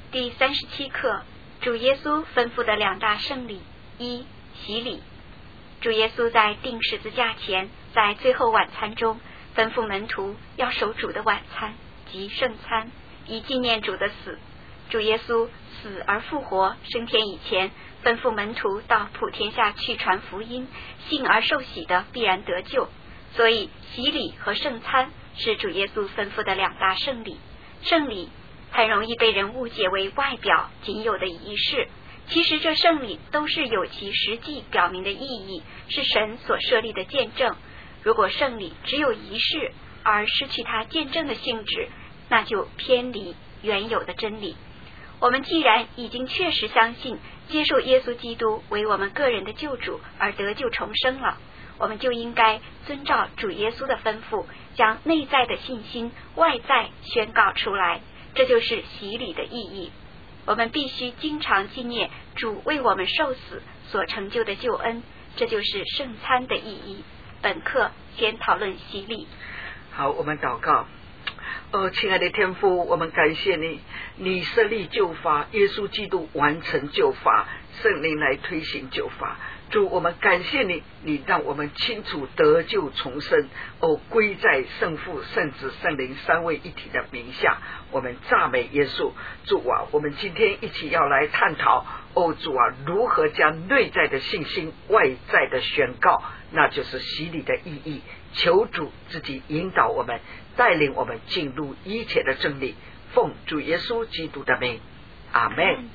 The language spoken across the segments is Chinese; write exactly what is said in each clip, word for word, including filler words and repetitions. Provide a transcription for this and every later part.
第三十七课，主耶稣吩咐的两大圣礼：一、洗礼。主耶稣在钉十字架前，在最后晚餐中吩咐门徒要守主的晚餐，即圣餐，以纪念主的死。主耶稣死而复活，升天以前，吩咐门徒到普天下去传福音，信而受洗的必然得救。所以洗礼和圣餐是主耶稣吩咐的两大圣礼。圣礼很容易被人误解为外表仅有的仪式，其实这圣礼都是有其实际表明的意义，是神所设立的见证。如果圣礼只有仪式而失去它见证的性质，那就偏离原有的真理。我们既然已经确实相信接受耶稣基督为我们个人的救主而得救重生了，我们就应该遵照主耶稣的吩咐，将内在的信心外在宣告出来，这就是洗礼的意义。我们必须经常纪念主为我们受死所成就的救恩，这就是圣餐的意义。本课先讨论洗礼。 好，我们祷告。哦，亲爱的天父，我们感谢你，你设立救法，耶稣基督完成救法，圣灵来推行救法。主，我们感谢你，你让我们清楚得救重生，哦，归在圣父、圣子、圣灵三位一体的名下。我们赞美耶稣。主啊，我们今天一起要来探讨，哦，主啊，如何将内在的信心外在的宣告，那就是洗礼的意义。求主自己引导我们，带领我们进入一切的真理，奉主耶稣基督的名，阿们。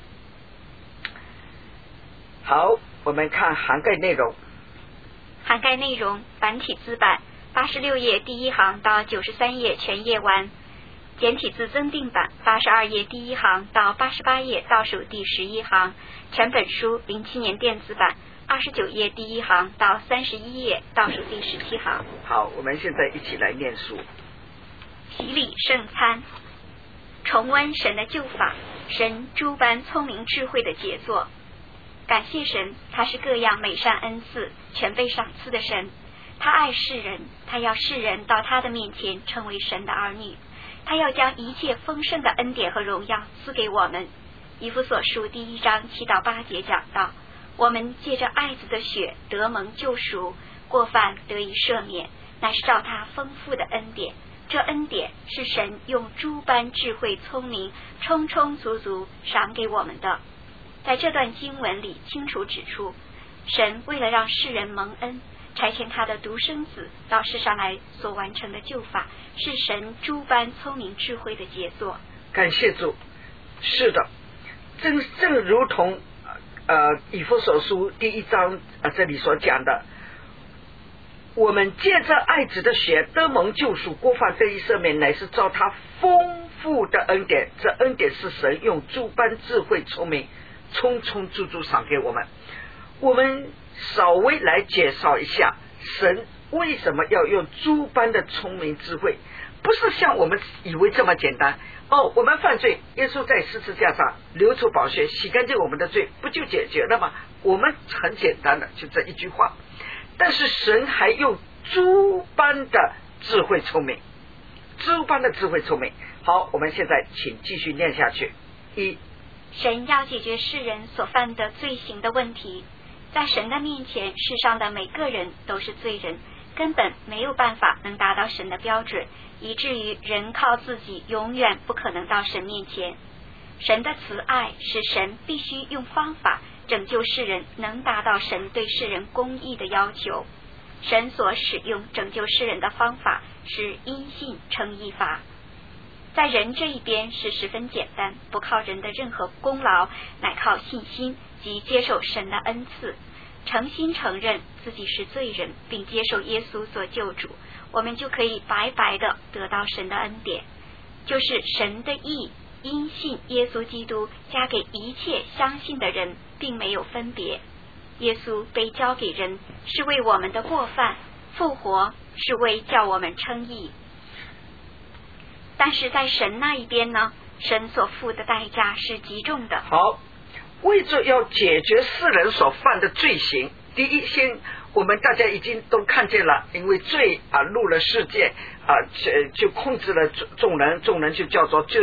好，我们看涵盖内容。 涵盖内容繁体字版八十六页第一行到九十三页全页完，简体字增订版八十二页第一行到八十八页倒数第十一行，全本书零七年电子版二十九页第一行到三十一页倒数第十七行。 好，我们现在一起来念书。 洗礼圣餐，重温神的救法，神诸般聪明智慧的杰作。感谢神，他是各样美善恩赐全被赏赐的神。他爱世人，他要世人到他的面前成为神的儿女，他要将一切丰盛的恩典和荣耀赐给我们。以弗所书第一章七到八节讲到，我们借着爱子的血得蒙救赎，过犯得以赦免，乃是照他丰富的恩典。这恩典是神用诸般智慧聪明充充足足赏给我们的。在这段经文里清楚指出，神为了让世人蒙恩，差遣他的独生子到世上来所完成的救法，是神诸般聪明智慧的杰作。 感谢主。是的，正正如同呃以弗所书第一章呃这里所讲的，我们借着爱子的血得蒙救赎，过犯得以赦免，乃是照他丰富的恩典。这恩典是神用诸般智慧聪明充充足足赏给我们。我们稍微来介绍一下神为什么要用诸般的聪明智慧，不是像我们以为这么简单。哦，我们犯罪，耶稣在十字架上流出宝血洗干净我们的罪，不就解决了吗？我们很简单的就这一句话。但是神还用诸般的智慧聪明，诸般的智慧聪明。好，我们现在请继续念下去。一， 神要解决世人所犯的罪行的问题。在神的面前，世上的每个人都是罪人，根本没有办法能达到神的标准，以至于人靠自己永远不可能到神面前。神的慈爱使神必须用方法拯救世人，能达到神对世人公义的要求。神所使用拯救世人的方法是因信称义法。在人这一边是十分简单，不靠人的任何功劳，乃靠信心及接受神的恩赐，诚心承认自己是罪人，并接受耶稣做救主，我们就可以白白的得到神的恩典，就是神的义，因信耶稣基督加给一切相信的人，并没有分别。耶稣被交给人，是为我们的过犯；复活是为叫我们称义。但是在神那一边呢，神所付的代价是极重的。 好，为着要解决世人所犯的罪行，第一，先我们大家已经都看见了，因为罪啊入了世界啊，就就控制了众人，众人就叫做罪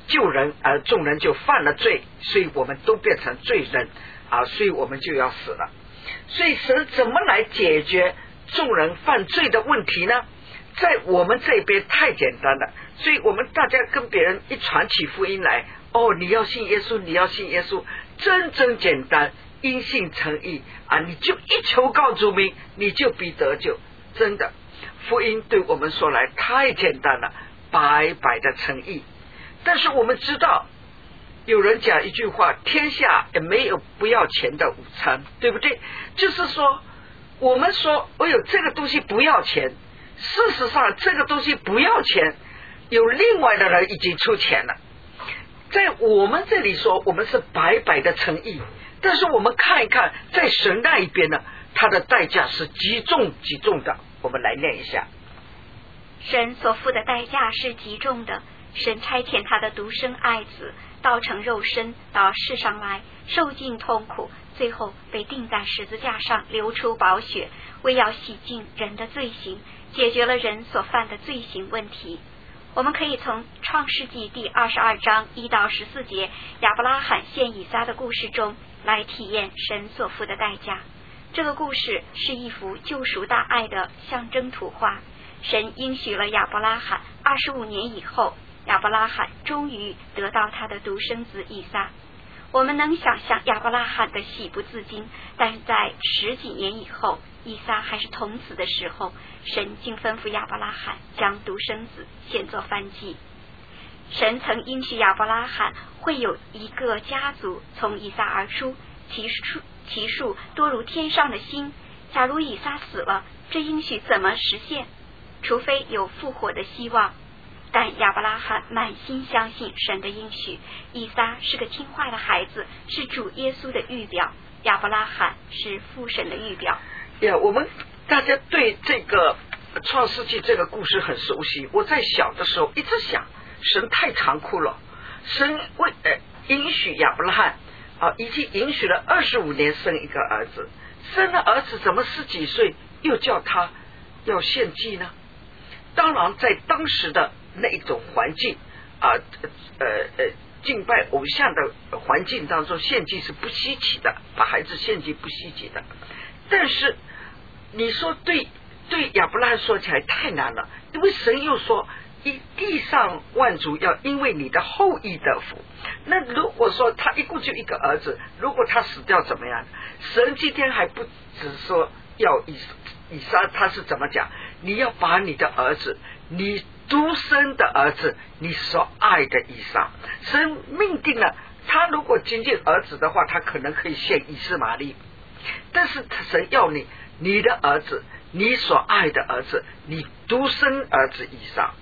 救人，而众人就犯了罪，所以我们都变成罪人啊，所以我们就要死了。所以神怎么来解决众人犯罪的问题呢？在我们这边太简单了，所以我们大家跟别人一传起福音来，哦，你要信耶稣，你要信耶稣，真真简单，因信称义啊，你就一求告主名，你就必得救。真的，福音对我们说来太简单了，白白的称义。但是我们知道，有人讲一句话，天下也没有不要钱的午餐，对不对？就是说我们说哎呦这个东西不要钱，事实上这个东西不要钱，有另外的人已经出钱了。在我们这里说我们是白白的诚意，但是我们看一看在神那一边呢，它的代价是极重极重的。我们来念一下， 神所付的代价是极重的，神差遣他的独生爱子道成肉身到世上来，受尽痛苦，最后被钉在十字架上，流出宝血，为要洗净人的罪行，解决了人所犯的罪行问题。我们可以从创世纪第二十二章一到十四节亚伯拉罕献以撒的故事中来体验神所付的代价。这个故事是一幅救赎大爱的象征图画。神应许了亚伯拉罕，二十五年以后，亚伯拉罕终于得到他的独生子以撒。我们能想象亚伯拉罕的喜不自禁，但是在十几年以后，以撒还是童子的时候，神竟吩咐亚伯拉罕将独生子献作燔祭。神曾应许亚伯拉罕会有一个家族从以撒而出，其数其数多如天上的星。假如以撒死了，这应许怎么实现？除非有复活的希望。但亚伯拉罕满心相信神的应许，以撒是个听话的孩子，是主耶稣的预表，亚伯拉罕是父神的预表。 呀，我们大家对这个创世纪这个故事很熟悉。我在小的时候一直想，神太残酷了，神为呃允许亚伯拉罕啊，已经允许了二十五年生一个儿子，生了儿子怎么十几岁又叫他要献祭呢？当然在当时的那一种环境啊，呃呃敬拜偶像的环境当中，献祭是不稀奇的，把孩子献祭不稀奇的。但是你说对对亚伯拉罕说起来太难了，因为神又说一地上万族要因为你的后裔得福。那如果说他一共就一个儿子，如果他死掉怎么样？神今天还不只说要以以撒，他是怎么讲？你要把你的儿子，你独生的儿子，你所爱的以撒，神命定了，他如果仅仅儿子的话，他可能可以献以斯玛利，但是神要你你的儿子，你所爱的儿子，你独生儿子以撒。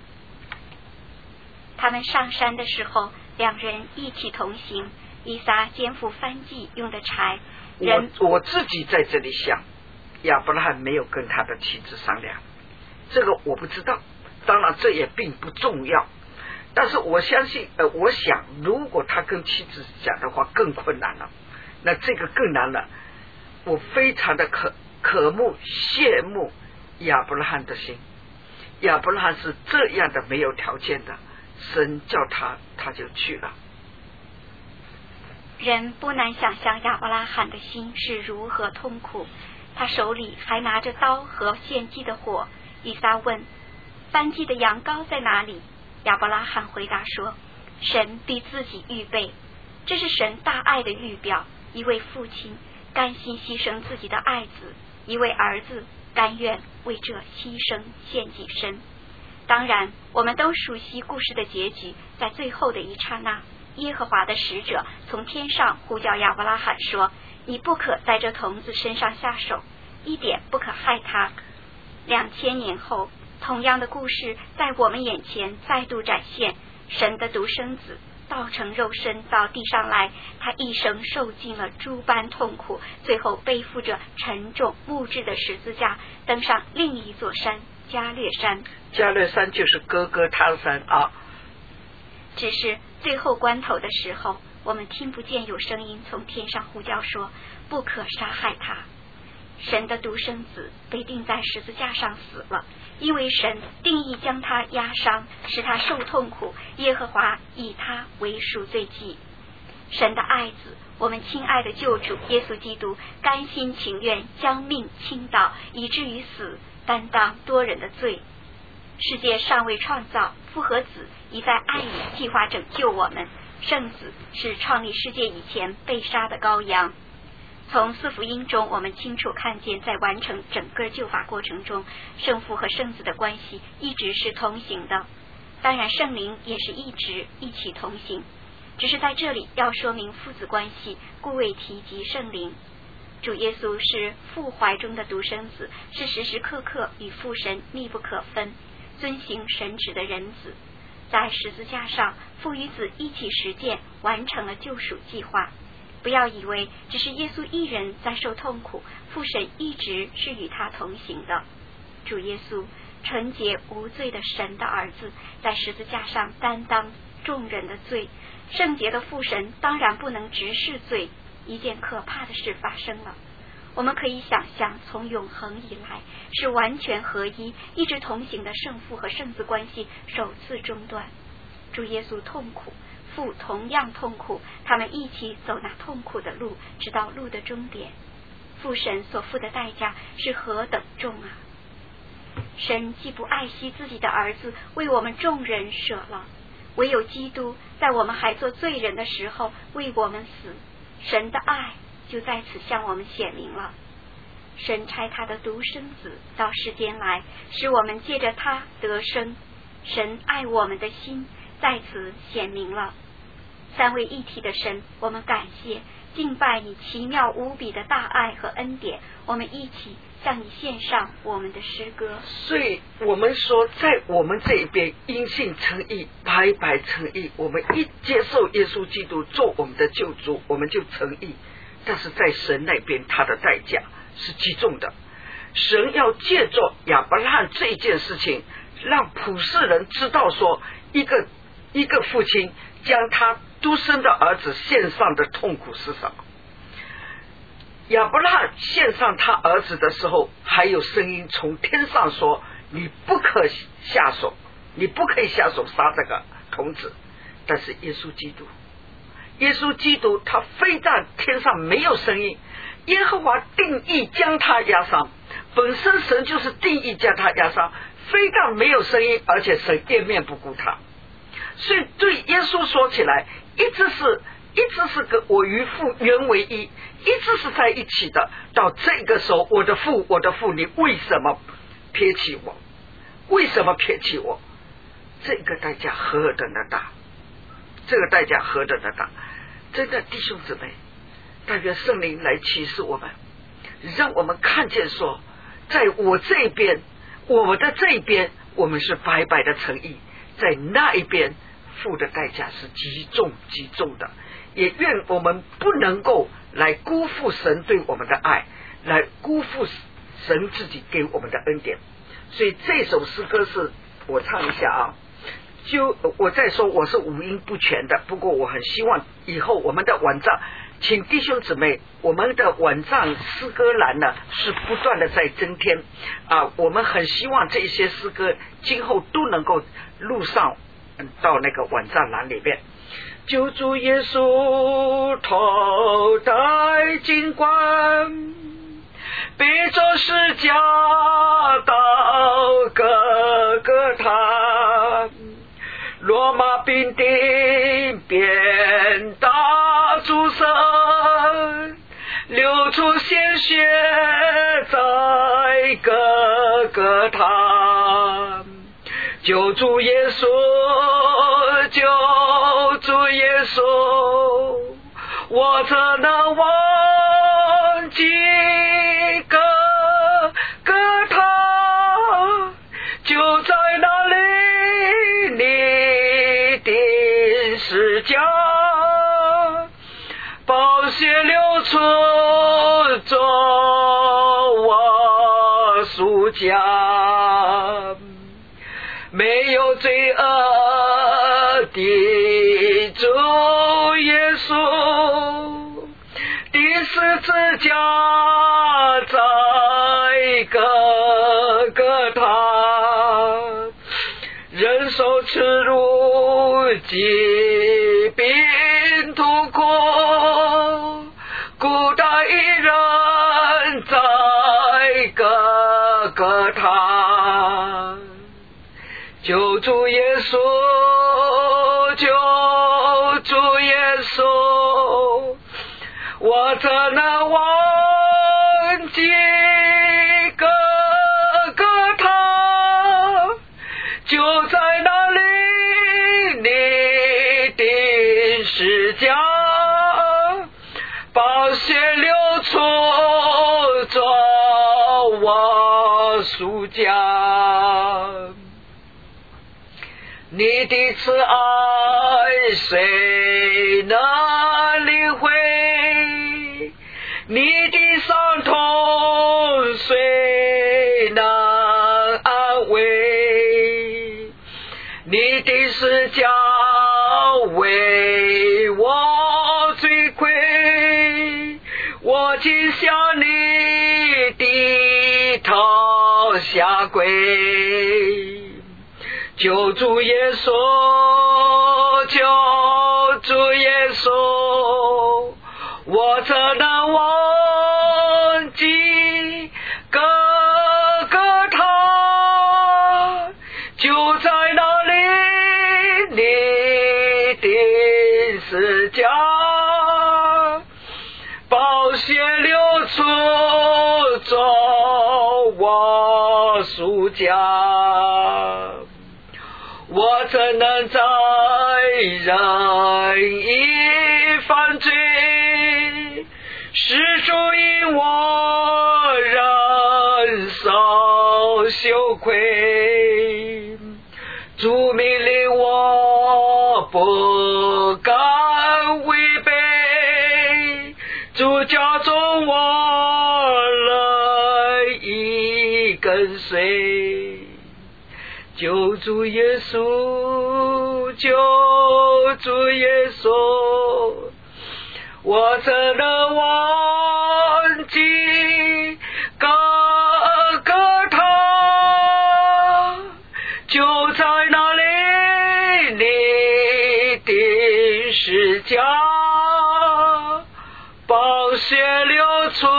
他们上山的时候，两人一起同行，以撒肩负燔祭用的柴。 我我自己在这里想，亚伯拉罕没有跟他的妻子商量，这个我不知道，当然这也并不重要，但是我相信呃，我想如果他跟妻子讲的话更困难了，那这个更难了。我非常的可渴慕羡慕亚伯拉罕的心，亚伯拉罕是这样的没有条件的，神叫他他就去了。 人不难想象亚伯拉罕的心是如何痛苦，他手里还拿着刀和献祭的火。以撒问，燔祭的羊羔在哪里？亚伯拉罕回答说，神必自己预备。这是神大爱的预表，一位父亲甘心牺牲自己的爱子，一位儿子甘愿为这牺牲献己身。当然我们都熟悉故事的结局，在最后的一刹那，耶和华的使者从天上呼叫亚伯拉罕说，你不可在这童子身上下手，一点不可害他。两千年后，同样的故事在我们眼前再度展现，神的独生子道成肉身到地上来，他一生受尽了诸般痛苦，最后背负着沉重木质的十字架，登上另一座山加略山。 加略山就是哥哥他山啊。 只是最后关头的时候，我们听不见有声音从天上呼叫说，不可杀害他。 神的独生子被钉在十字架上死了，因为神定义将他压伤，使他受痛苦，耶和华以他为赎罪祭。神的爱子，我们亲爱的救主耶稣基督，甘心情愿将命倾倒，以至于死，担当多人的罪。世界尚未创造，复活子已在爱里计划拯救我们。圣子是创立世界以前被杀的羔羊。从四福音中，我们清楚看见，在完成整个救法过程中，圣父和圣子的关系一直是同行的。当然，圣灵也是一直一起同行，只是在这里要说明父子关系，故未提及圣灵。主耶稣是父怀中的独生子，是时时刻刻与父神密不可分，遵行神旨的人子。在十字架上，父与子一起实践，完成了救赎计划。不要以为只是耶稣一人在受痛苦，父神一直是与他同行的。主耶稣，纯洁无罪的神的儿子，在十字架上担当众人的罪，圣洁的父神当然不能直视罪。一件可怕的事发生了，我们可以想象，从永恒以来是完全合一一直同行的圣父和圣子关系首次中断。主耶稣痛苦，父同样痛苦，他们一起走那痛苦的路，直到路的终点。父神所付的代价是何等重啊！神既不爱惜自己的儿子，为我们众人舍了，唯有基督在我们还做罪人的时候为我们死，神的爱就在此向我们显明了。神差他的独生子到世间来，使我们借着他得生。神爱我们的心在此显明了。三位一体的神，我们感谢敬拜你奇妙无比的大爱和恩典，我们一起向你献上我们的诗歌。 所以我们说，在我们这一边因信称义，白白称义，我们一接受耶稣基督做我们的救主，我们就称义。但是在神那边，他的代价是极重的。神要借着亚伯拉罕这一件事情，让普世人知道说，一个一个父亲将他独生的儿子献上的痛苦是什么。亚伯拉罕献上他儿子的时候，还有声音从天上说，你不可下手，你不可以下手杀这个童子。但是耶稣基督耶稣基督他非但天上没有声音，耶和华定义将他压伤，本身神就是定义将他压伤，非但没有声音，而且神掩面不顾他。所以对耶稣说起来，一直是一直是个我与父原为一，一直是在一起的。到这个时候，我的父我的父，你为什么撇弃我？为什么撇弃我？这个代价何等的大，这个代价何等的大。真的弟兄姊妹，但愿圣灵来启示我们，让我们看见说，在我这边，我们的这一边，我们是白白的诚意，在那一边付的代价是极重极重的。也愿我们不能够来辜负神对我们的爱，来辜负神自己给我们的恩典。所以这首诗歌是我唱一下啊，就我再说我是五音不全的，不过我很希望以后我们的晚上，请弟兄姊妹，我们的晚上诗歌栏呢是不断的在增添啊，我们很希望这些诗歌今后都能够录上到那个晚上栏里面。救主耶稣头戴金冠，背着十架到各个他，罗马兵丁鞭打主身，流出鲜血在各个他。救主耶稣，救主耶稣，我怎能忘记各个他？就在那里你的十架，宝血流出做我赎价，没有罪恶的主耶稣的十字架在疾病痛苦，孤单一人在各个他，救主耶稣，救主耶稣，我怎能忘记各个他，就在那里你的十架，宝血流出做我赎价，你的慈爱谁能领会，你的伤痛谁能安慰，你的十架为我罪愧，我竟向你低头下跪，救主耶稣，救主耶稣，我怎能忘记各个他，就在那里你的十架，宝血流出做我赎价，我怎能在人意犯罪，是主因我忍受羞愧，主命令我不敢违背，主教中我乐意跟随，救主耶稣，救主耶稣，我怎能忘记各个他，就在那里你的十架，宝血流出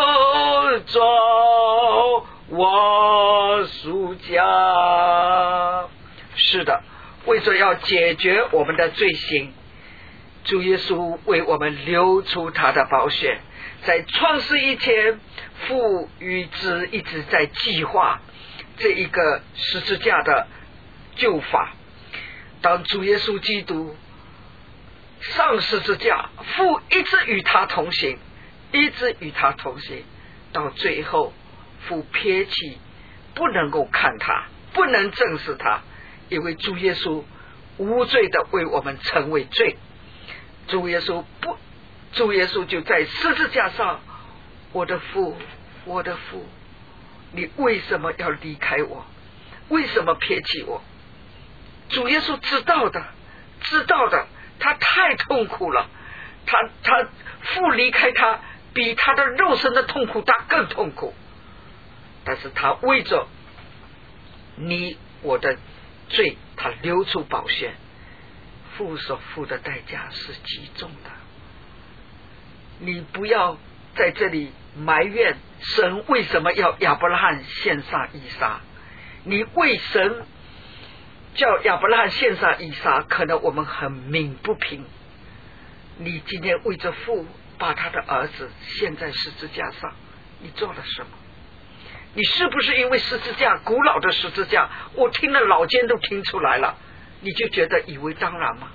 做我赎价。是的，为着要解决我们的罪行，主耶稣为我们流出他的宝血，在创世以前，父与子一直在计划这一个十字架的救法。当主耶稣基督上十字架，父一直与他同行，一直与他同行，到最后父撇弃，不能够看他，不能正视他，因为主耶稣无罪的为我们成为罪。主耶稣不，主耶稣就在十字架上，我的父，我的父，你为什么要离开我？为什么撇弃我？主耶稣知道的，知道的，他太痛苦了，他他父离开他，比他的肉身的痛苦他更痛苦，但是他为着你我的罪，他流出宝血，父所付的代价是极重的。你不要在这里埋怨神为什么要亚伯拉罕献上以撒，你为神叫亚伯拉罕献上以撒，可能我们很鸣不平。你今天为着父把他的儿子献在十字架上，你做了什么？你是不是因为十字架，古老的十字架，我听了老奸都听出来了，你就觉得以为当然吗？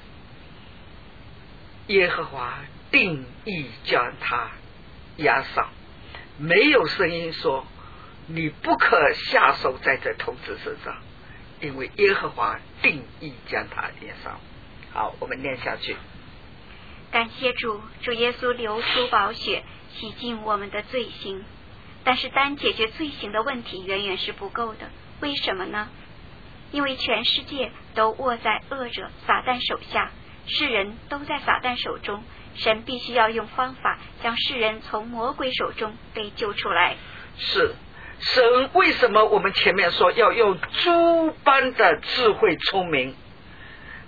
耶和华定义将他压上，没有声音说你不可下手在这童子身上，因为耶和华定义将他压上。好，我们念下去。 感谢主，主耶稣流出宝血，洗净我们的罪行。但是单解决罪行的问题远远是不够的，为什么呢？因为全世界都握在恶者撒旦手下，世人都在撒旦手中，神必须要用方法将世人从魔鬼手中被救出来。 是神为什么我们前面说要用诸般的智慧聪明？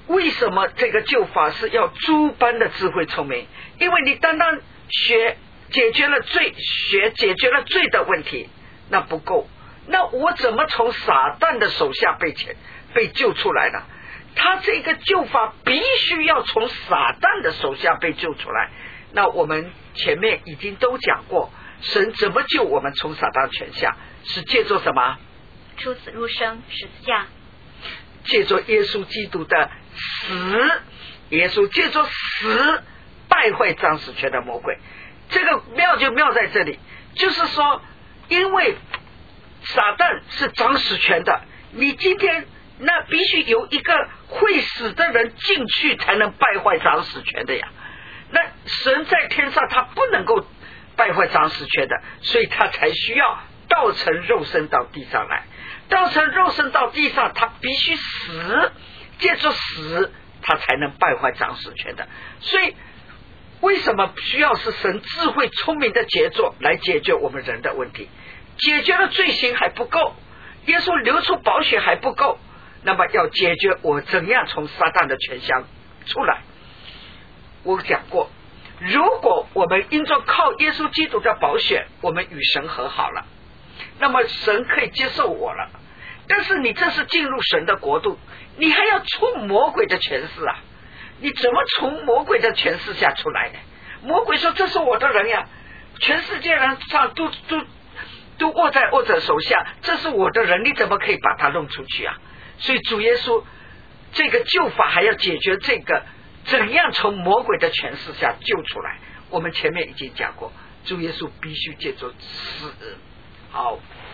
为什么这个救法是要诸般的智慧聪明？因为你单单学解决了罪，学解决了罪的问题，那不够。那我怎么从撒旦的手下被遣被救出来呢？他这个救法必须要从撒旦的手下被救出来。那我们前面已经都讲过，神怎么救我们从撒旦权下，是借助什么？ 出死入生，十字架， 借助耶稣基督的死，耶稣借助死败坏掌死权的魔鬼。这个妙就妙在这里，就是说，因为撒旦是掌死权的，你今天那必须有一个会死的人进去才能败坏掌死权的呀。那神在天上他不能够败坏掌死权的，所以他才需要道成肉身到地上来。道成肉身到地上，他必须死，借助死他才能败坏掌死权的。所以为什么需要是神智慧聪明的杰作来解决我们人的问题？解决了罪行还不够，耶稣流出宝血还不够，那么要解决我怎样从撒旦的权下出来。我讲过，如果我们因着靠耶稣基督的宝血，我们与神和好了，那么神可以接受我了。但是你这是进入神的国度，你还要出魔鬼的权势啊！你怎么从魔鬼的权势下出来呢？魔鬼说这是我的人呀，全世界人上都都都握在握着手下，这是我的人，你怎么可以把他弄出去啊？所以主耶稣这个救法还要解决这个怎样从魔鬼的权势下救出来。我们前面已经讲过，主耶稣必须借助死。好，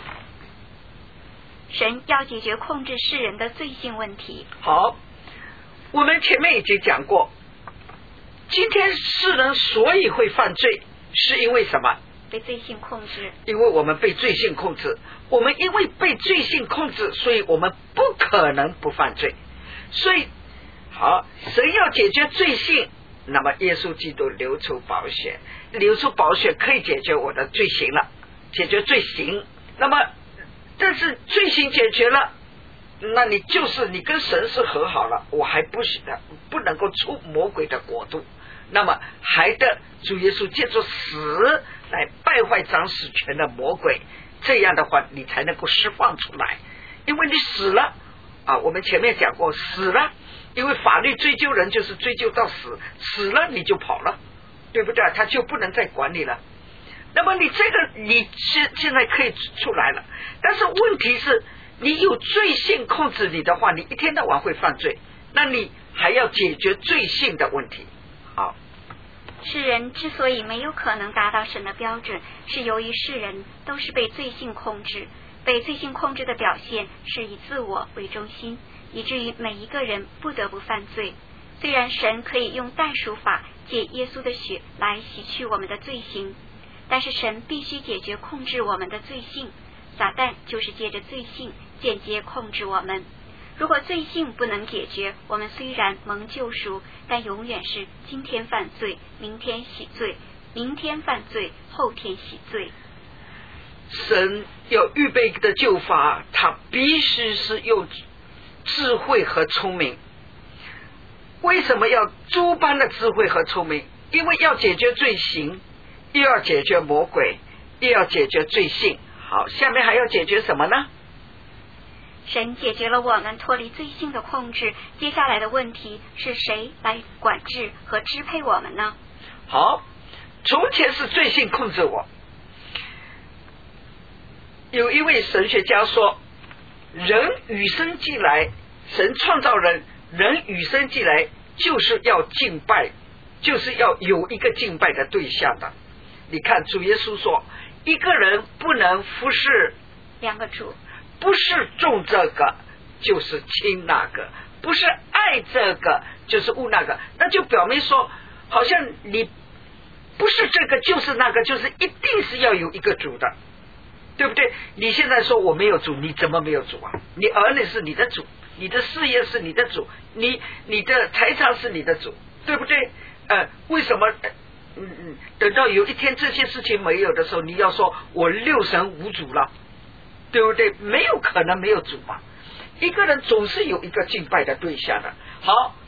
神要解决控制世人的罪性问题。 好，我们前面已经讲过，今天世人所以会犯罪，是因为什么？ 被罪性控制。 因为我们被罪性控制，我们因为被罪性控制，所以我们不可能不犯罪。所以好，神要解决罪性，那么耶稣基督流出宝血，流出宝血可以解决我的罪行了，解决罪行。那么但是罪行解决了，那你就是你跟神是和好了，我还不是的，不能够出魔鬼的国度，那么还得主耶稣借助死来败坏掌死权的魔鬼，这样的话你才能够释放出来。因为你死了啊，我们前面讲过，死了，因为法律追究人就是追究到死，死了你就跑了，对不对？他就不能再管你了。那么你这个你现现在可以出来了，但是问题是你有罪性控制你的话，你一天到晚会犯罪，那你还要解决罪性的问题。好， 世人之所以没有可能达到神的标准，是由于世人都是被罪性控制，被罪性控制的表现是以自我为中心，以至于每一个人不得不犯罪。虽然神可以用代赎法借耶稣的血来洗去我们的罪行，但是神必须解决控制我们的罪性，撒旦就是借着罪性间接控制我们。如果罪性不能解决，我们虽然蒙救赎，但永远是今天犯罪，明天洗罪，明天犯罪，后天洗罪。 神要预备的救法，他必须是用智慧和聪明。为什么要诸般的智慧和聪明？因为要解决罪行，又要解决魔鬼，又要解决罪性。好，下面还要解决什么呢？ 神解决了我们脱离罪性的控制，接下来的问题是谁来管制和支配我们呢？ 好，从前是罪性控制我。有一位神学家说，人与生俱来，神创造人，人与生俱来就是要敬拜，就是要有一个敬拜的对象的。你看主耶稣说，一个人不能服侍两个主， 不是重这个就是轻那个，不是爱这个就是恶那个，那就表明说好像你不是这个就是那个，就是一定是要有一个主的，对不对？你现在说我没有主，你怎么没有主啊？你儿女是你的主，你的事业是你的主，你你的财产是你的主，对不对？呃，为什么嗯嗯，等到有一天这些事情没有的时候，你要说我六神无主了，对不对？没有可能没有主嘛。一个人总是有一个敬拜的对象的。好，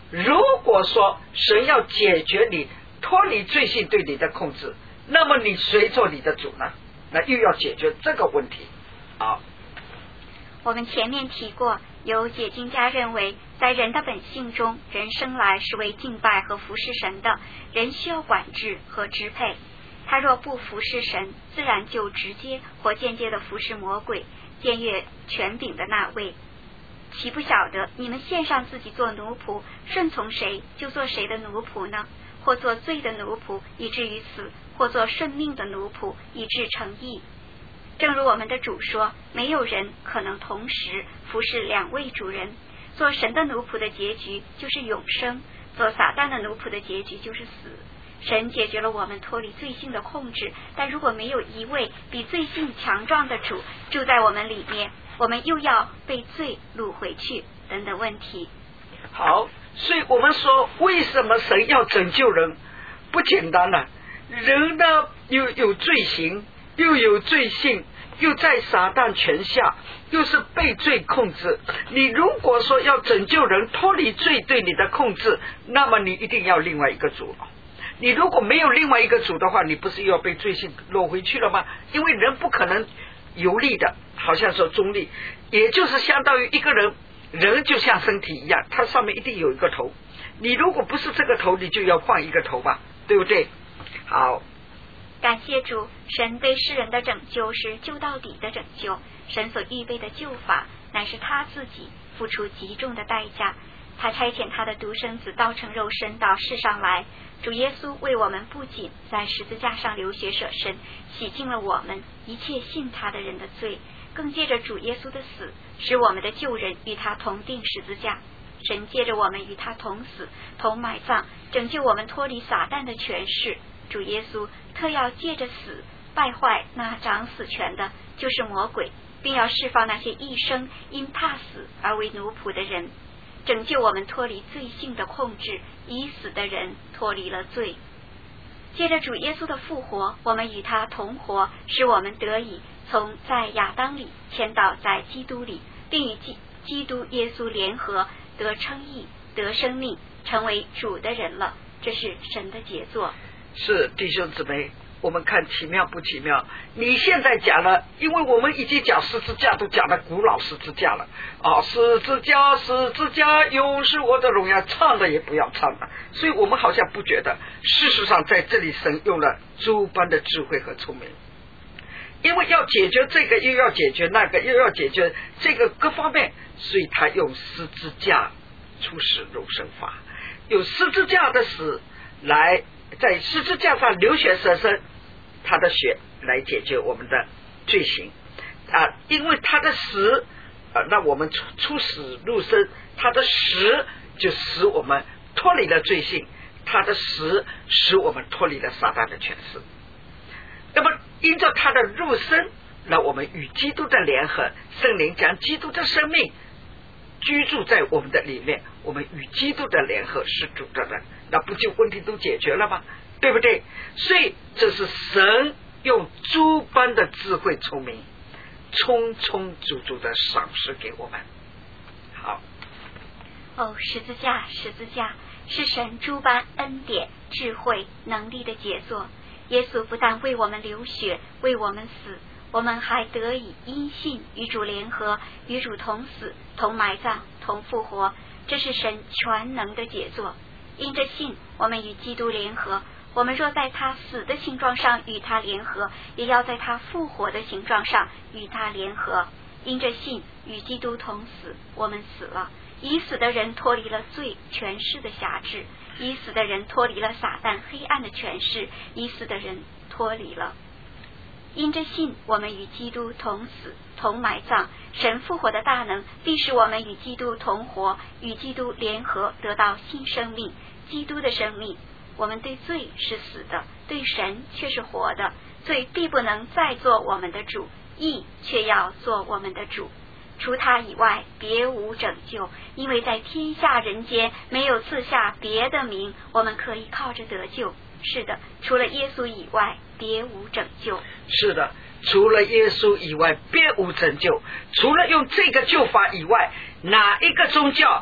如果说神要解决你脱离罪性对你的控制，那么你谁做你的主呢？那又要解决这个问题。好， 我们前面提过，有解经家认为，在人的本性中，人生来是为敬拜和服侍神的，人需要管制和支配。他若不服侍神，自然就直接或间接的服侍魔鬼，僭越权柄的那位。岂不晓得你们献上自己做奴仆，顺从谁就做谁的奴仆呢？或做罪的奴仆，以至于死；或做顺命的奴仆，以致成义。正如我们的主说，没有人可能同时服侍两位主人。做神的奴仆的结局就是永生，做撒旦的奴仆的结局就是死。神解决了我们脱离罪性的控制，但如果没有一位比罪性强壮的主住在我们里面，我们又要被罪掳回去等等问题。 好，所以我们说，为什么神要拯救人？不简单了，人呢又有罪行，又有罪性，又在撒旦权下，又是被罪控制。你如果说要拯救人脱离罪对你的控制，那么你一定要另外一个主。你如果没有另外一个主的话，你不是又要被罪性落回去了吗？因为人不可能游历的，好像说中立，也就是相当于一个人，人就像身体一样，它上面一定有一个头。你如果不是这个头，你就要换一个头吧，对不对？好， 感谢主，神对世人的拯救是救到底的拯救。神所预备的救法，乃是他自己付出极重的代价。他差遣他的独生子道成肉身到世上来。主耶稣为我们不仅在十字架上流血舍身，洗净了我们一切信他的人的罪，更借着主耶稣的死，使我们的旧人与他同定十字架。神借着我们与他同死同埋葬，拯救我们脱离撒旦的权势。主耶稣特要借着死败坏那掌死权的，就是魔鬼，并要释放那些一生因怕死而为奴仆的人，拯救我们脱离罪性的控制，已死的人脱离了罪。借着主耶稣的复活，我们与他同活，使我们得以从在亚当里迁到在基督里，并与基基督耶稣联合，得称义，得生命，成为主的人了。这是神的杰作。 是弟兄姊妹，我们看奇妙不奇妙？你现在讲了，因为我们已经讲十字架都讲的古老十字架了啊，十字架十字架永是我的荣耀，唱的也不要唱了，所以我们好像不觉得。事实上在这里神用了诸般的智慧和聪明，因为要解决这个又要解决那个又要解决这个各方面，所以他用十字架出使肉身法，有十字架的死来在十字架上流血舍身，他的血来解决我们的罪行啊！因为他的死啊，那我们出出死入生，他的死就使我们脱离了罪性，他的死使我们脱离了撒旦的权势。那么因着他的入生，那我们与基督的联合，圣灵将基督的生命居住在我们的里面，我们与基督的联合是主的人，那不就问题都解决了吗？对不对？所以这是神用诸般的智慧聪明充充足足的赏赐给我们。好， 哦，十字架，十字架是神诸般恩典、智慧、能力的杰作。耶稣不但为我们流血，为我们死，我们还得以因信与主联合，与主同死、同埋葬、同复活。这是神全能的杰作。因着信，我们与基督联合。我们若在他死的形状上与他联合，也要在他复活的形状上与他联合。因着信与基督同死，我们死了，已死的人脱离了罪权势的辖制，已死的人脱离了撒旦黑暗的权势，已死的人脱离了。因着信，我们与基督同死同埋葬，神复活的大能必使我们与基督同活，与基督联合，得到新生命，基督的生命。我们对罪是死的，对神却是活的。罪必不能再做我们的主，义却要做我们的主。除他以外别无拯救，因为在天下人间没有赐下别的名，我们可以靠着得救。是的，除了耶稣以外别无拯救。 是的，除了耶稣以外别无拯救。除了用这个救法以外，哪一个宗教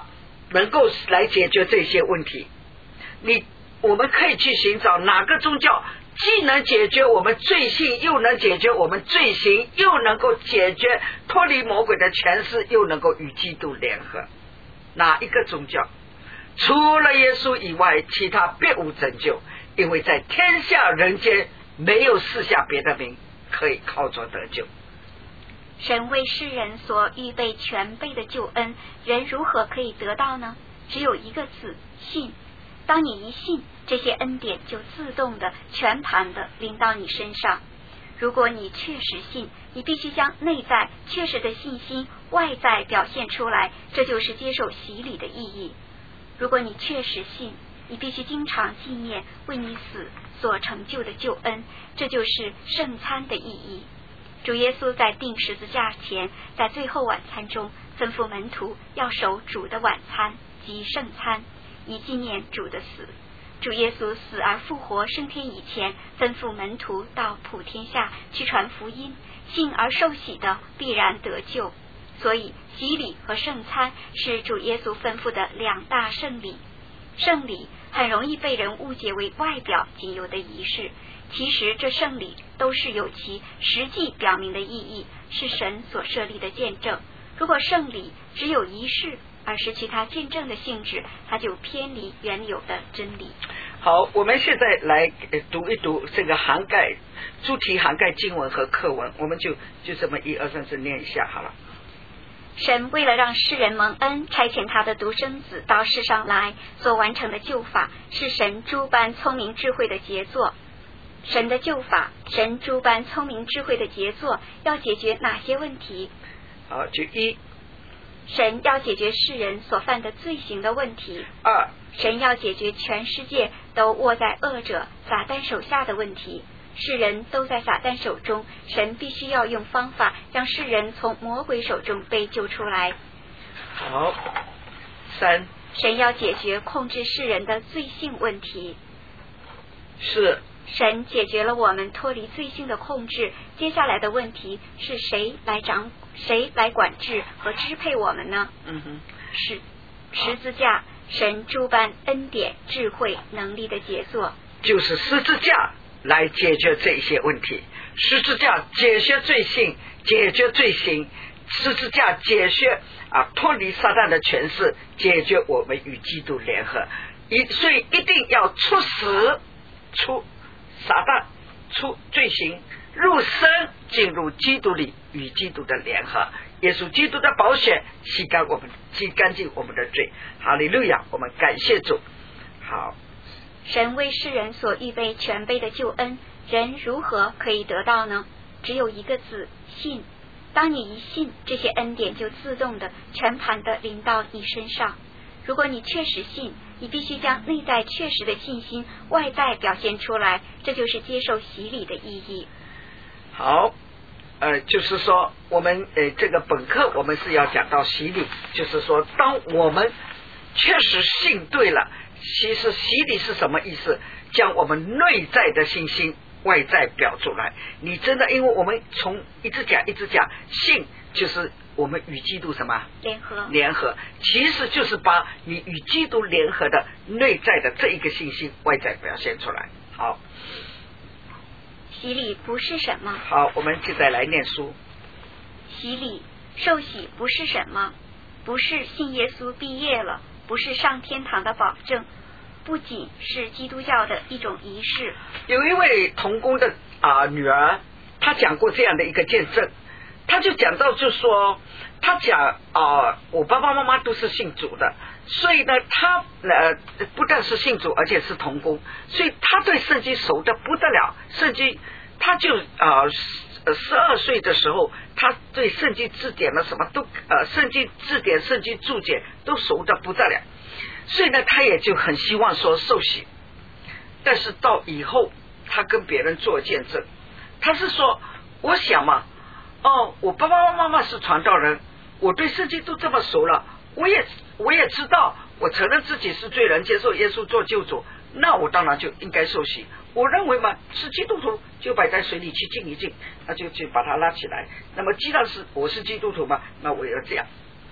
能够来解决这些问题。你我们可以去寻找哪个宗教既能解决我们罪性，又能解决我们罪行，又能够解决脱离魔鬼的权势，又能够与基督联合。哪一个宗教？除了耶稣以外，其他别无拯救，因为在天下人间没有赐下别的名可以靠着得救。 神为世人所预备全备的救恩，人如何可以得到呢？只有一个字：信。当你一信，这些恩典就自动的全盘的临到你身上。如果你确实信，你必须将内在确实的信心外在表现出来，这就是接受洗礼的意义。如果你确实信，你必须经常纪念为你死所成就的救恩，这就是圣餐的意义。主耶稣在钉十字架前，在最后晚餐中吩咐门徒要守主的晚餐及圣餐，以纪念主的死。主耶稣死而复活升天以前，吩咐门徒到普天下去传福音，信而受洗的必然得救。所以洗礼和圣餐是主耶稣吩咐的两大圣礼。圣礼很容易被人误解为外表仅有的仪式，其实这圣礼都是有其实际表明的意义，是神所设立的见证。如果圣礼只有仪式而失去它见证的性质，它就偏离原有的真理。 好，我们现在来读一读这个涵盖主题涵盖经文和课文，我们就就这么一二三四念一下好了。 神为了让世人蒙恩，差遣他的独生子到世上来，所完成的救法是神诸般聪明智慧的杰作。神的救法，神诸般聪明智慧的杰作，要解决哪些问题？ 好，就一， 神要解决世人所犯的罪行的问题。 二， 神要解决全世界都握在恶者撒旦手下的问题。世人都在撒旦手中，神必须要用方法让世人从魔鬼手中被救出来。 好，三， 神要解决控制世人的罪性问题。 四， 神解决了我们脱离罪性的控制，接下来的问题是谁来掌谁来管制和支配我们呢？ 嗯哼， 是十字架，神诸般恩典、智慧、能力的杰作， 就是十字架来解决这些问题。十字架解决罪性，解决罪行，十字架解决啊脱离撒旦的权势，解决我们与基督联合。一所以一定要出死，出撒旦，出罪行，入生，进入基督里，与基督的联合。耶稣基督的宝血洗干我们，洗干净我们的罪。哈利路亚！我们感谢主。好。 神为世人所预备全备的救恩，人如何可以得到呢？只有一个字：信。当你一信，这些恩典就自动的全盘的临到你身上。如果你确实信，你必须将内在确实的信心外在表现出来，这就是接受洗礼的意义。 好，呃，就是说我们呃这个本课我们是要讲到洗礼，就是说当我们确实信对了。其实洗礼是什么意思？将我们内在的信心外在表出来。你真的，因为我们从一直讲一直讲，信就是我们与基督什么联合联合，其实就是把你与基督联合的内在的这一个信心外在表现出来。好， 洗礼不是什么？ 好，我们现在来念书。 洗礼受洗不是什么？不是信耶稣毕业了，不是上天堂的保证，不仅是基督教的一种仪式。 有一位同工的啊、呃、女儿，她讲过这样的一个见证，她就讲到就说，她讲啊、呃，我爸爸妈妈都是信主的，所以呢，她呃不但是信主，而且是同工，所以她对圣经熟的不得了，圣经她就啊。呃十二岁的时候，他对圣经字典了什么都呃，圣经字典、圣经注解都熟的不得了，所以呢，他也就很希望说受洗。但是到以后，他跟别人做见证，他是说，我想嘛，哦，我爸爸妈妈是传道人，我对圣经都这么熟了，我也我也知道，我承认自己是罪人，接受耶稣做救主，那我当然就应该受洗。我认为嘛，是基督徒就摆在水里去浸一浸，那就去把它拉起来。那么既然是我是基督徒嘛，那我要这样。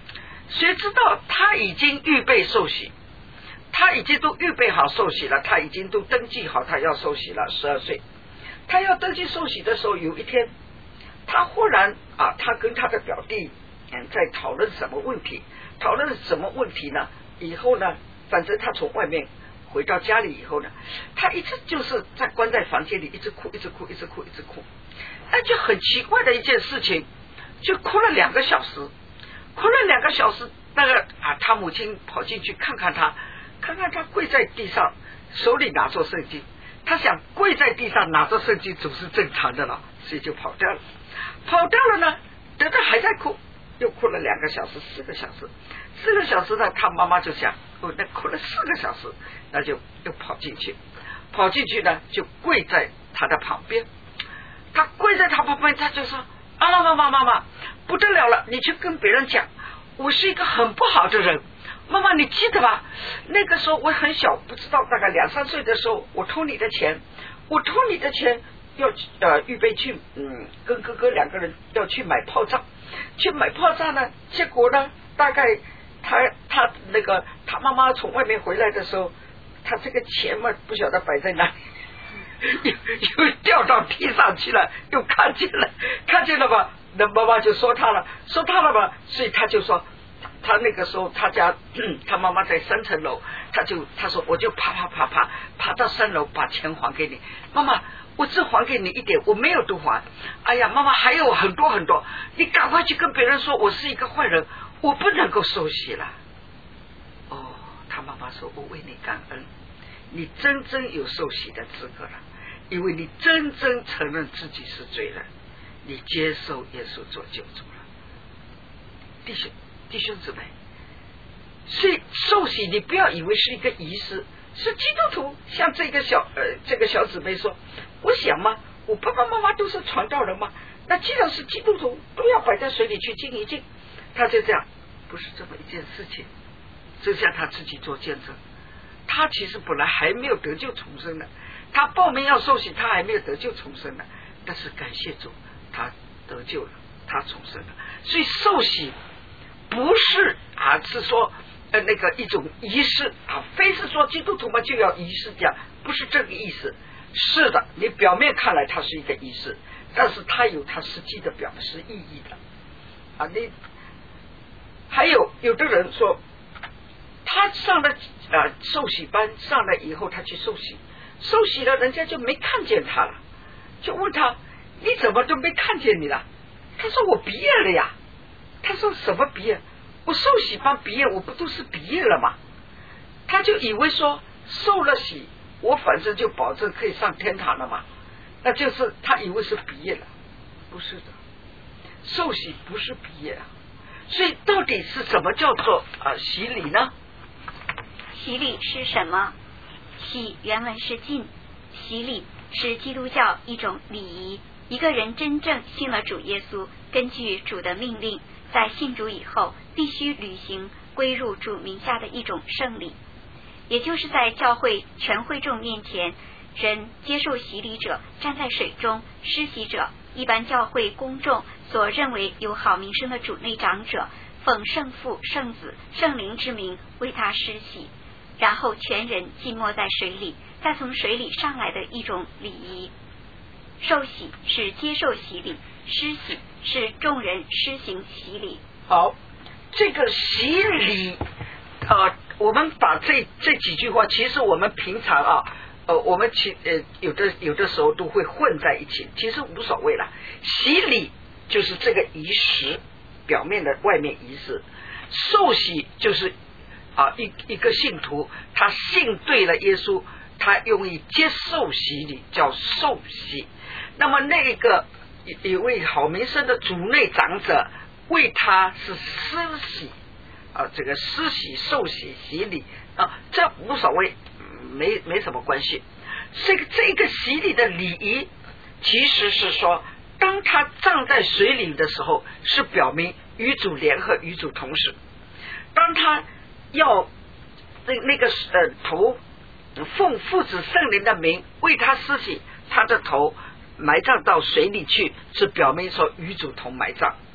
谁知道他已经预备受洗，他已经都预备好受洗了，他已经都登记好他要受洗了。十二岁，他要登记受洗的时候，有一天他忽然啊，他跟他的表弟嗯在讨论什么问题，讨论什么问题呢？以后呢，反正他从外面回到家里以后呢，他一直就是在关在房间里，一直哭，一直哭，一直哭，一直哭。那就很奇怪的一件事情，就哭了两个小时，哭了两个小时。那个啊，他母亲跑进去看看他，看看他跪在地上，手里拿着圣经。他想跪在地上拿着圣经总是正常的了，所以就跑掉了。跑掉了呢，等他还在哭，又哭了两个小时，四个小时，四个小时呢，他妈妈就想，哦，那哭了四个小时，那就又跑进去，跑进去呢，就跪在他的旁边。他跪在他旁边，他就说：“啊，妈妈，妈妈，妈妈，不得了了！你去跟别人讲，我是一个很不好的人。妈妈，你记得吧？那个时候我很小，不知道大概两三岁的时候，我偷你的钱，我偷你的钱要呃预备去嗯跟哥哥两个人要去买炮仗，去买炮仗呢，结果呢，大概他他那个他妈妈从外面回来的时候，他这个钱嘛不晓得摆在哪里。”又又掉到地上去了，又看见了，看见了吧？那妈妈就说他了，说他了吧？所以他就说，他那个时候他家，嗯、他妈妈在三层楼，他就他说我就爬爬爬爬爬到三楼把钱还给你，妈妈，我只还给你一点，我没有都还。哎呀，妈妈还有很多很多，你赶快去跟别人说我是一个坏人，我不能够受洗了。哦，他妈妈说，我为你感恩。你真正有受洗的资格了，因为你真正承认自己是罪人，你接受耶稣做救主了。弟兄弟兄姊妹，所以受洗你不要以为是一个仪式，是基督徒。像这个小呃这个小姊妹说，我想嘛，我爸爸妈妈都是传道人嘛，那既然是基督徒，都要摆在水里去浸一浸。他就这样，不是这么一件事情，就像他自己做见证。他其实本来还没有得救重生的，他报名要受洗，他还没有得救重生的，但是感谢主，他得救了，他重生了。所以受洗不是啊，是说呃那个一种仪式啊，非是说基督徒嘛就要仪式这样，不是这个意思。是的，你表面看来它是一个仪式，但是它有它实际的表示意义的啊。你还有有的人说，他上了啊受洗班，上了以后他去受洗，受洗了人家就没看见他了，就问他你怎么都没看见你了？他说我毕业了呀。他说什么毕业？我受洗班毕业，我不都是毕业了吗？他就以为说受了洗，我反正就保证可以上天堂了嘛，那就是他以为是毕业了，不是的，受洗不是毕业啊。所以到底是什么叫做啊洗礼呢？ 洗礼是什么？洗原文是浸，洗礼是基督教一种礼仪。一个人真正信了主耶稣，根据主的命令，在信主以后必须履行归入主名下的一种圣礼，也就是在教会全会众面前，人接受洗礼者站在水中，施洗者一般教会公众所认为有好名声的主内长者奉圣父、圣子、圣灵之名为他施洗，然后全人浸没在水里，再从水里上来的一种礼仪。受洗是接受洗礼，施洗是众人施行洗礼。 好，这个洗礼呃我们把这这几句话，其实我们平常啊呃我们其呃有的有的时候都会混在一起，其实无所谓了。洗礼就是这个仪式，表面的外面仪式。受洗就是啊一一个信徒，他信对了耶稣，他用以接受洗礼，叫受洗。那么那个一位好名声的主内长者为他是施洗啊，这个施洗、受洗、洗礼啊，这无所谓，没没什么关系。这个这个洗礼的礼仪，其实是说，当他站在水里的时候，是表明与主联合、与主同时。当他要那那个呃头奉父子圣灵的名为他施洗，他的头埋葬到水里去，是表明说与主同埋葬。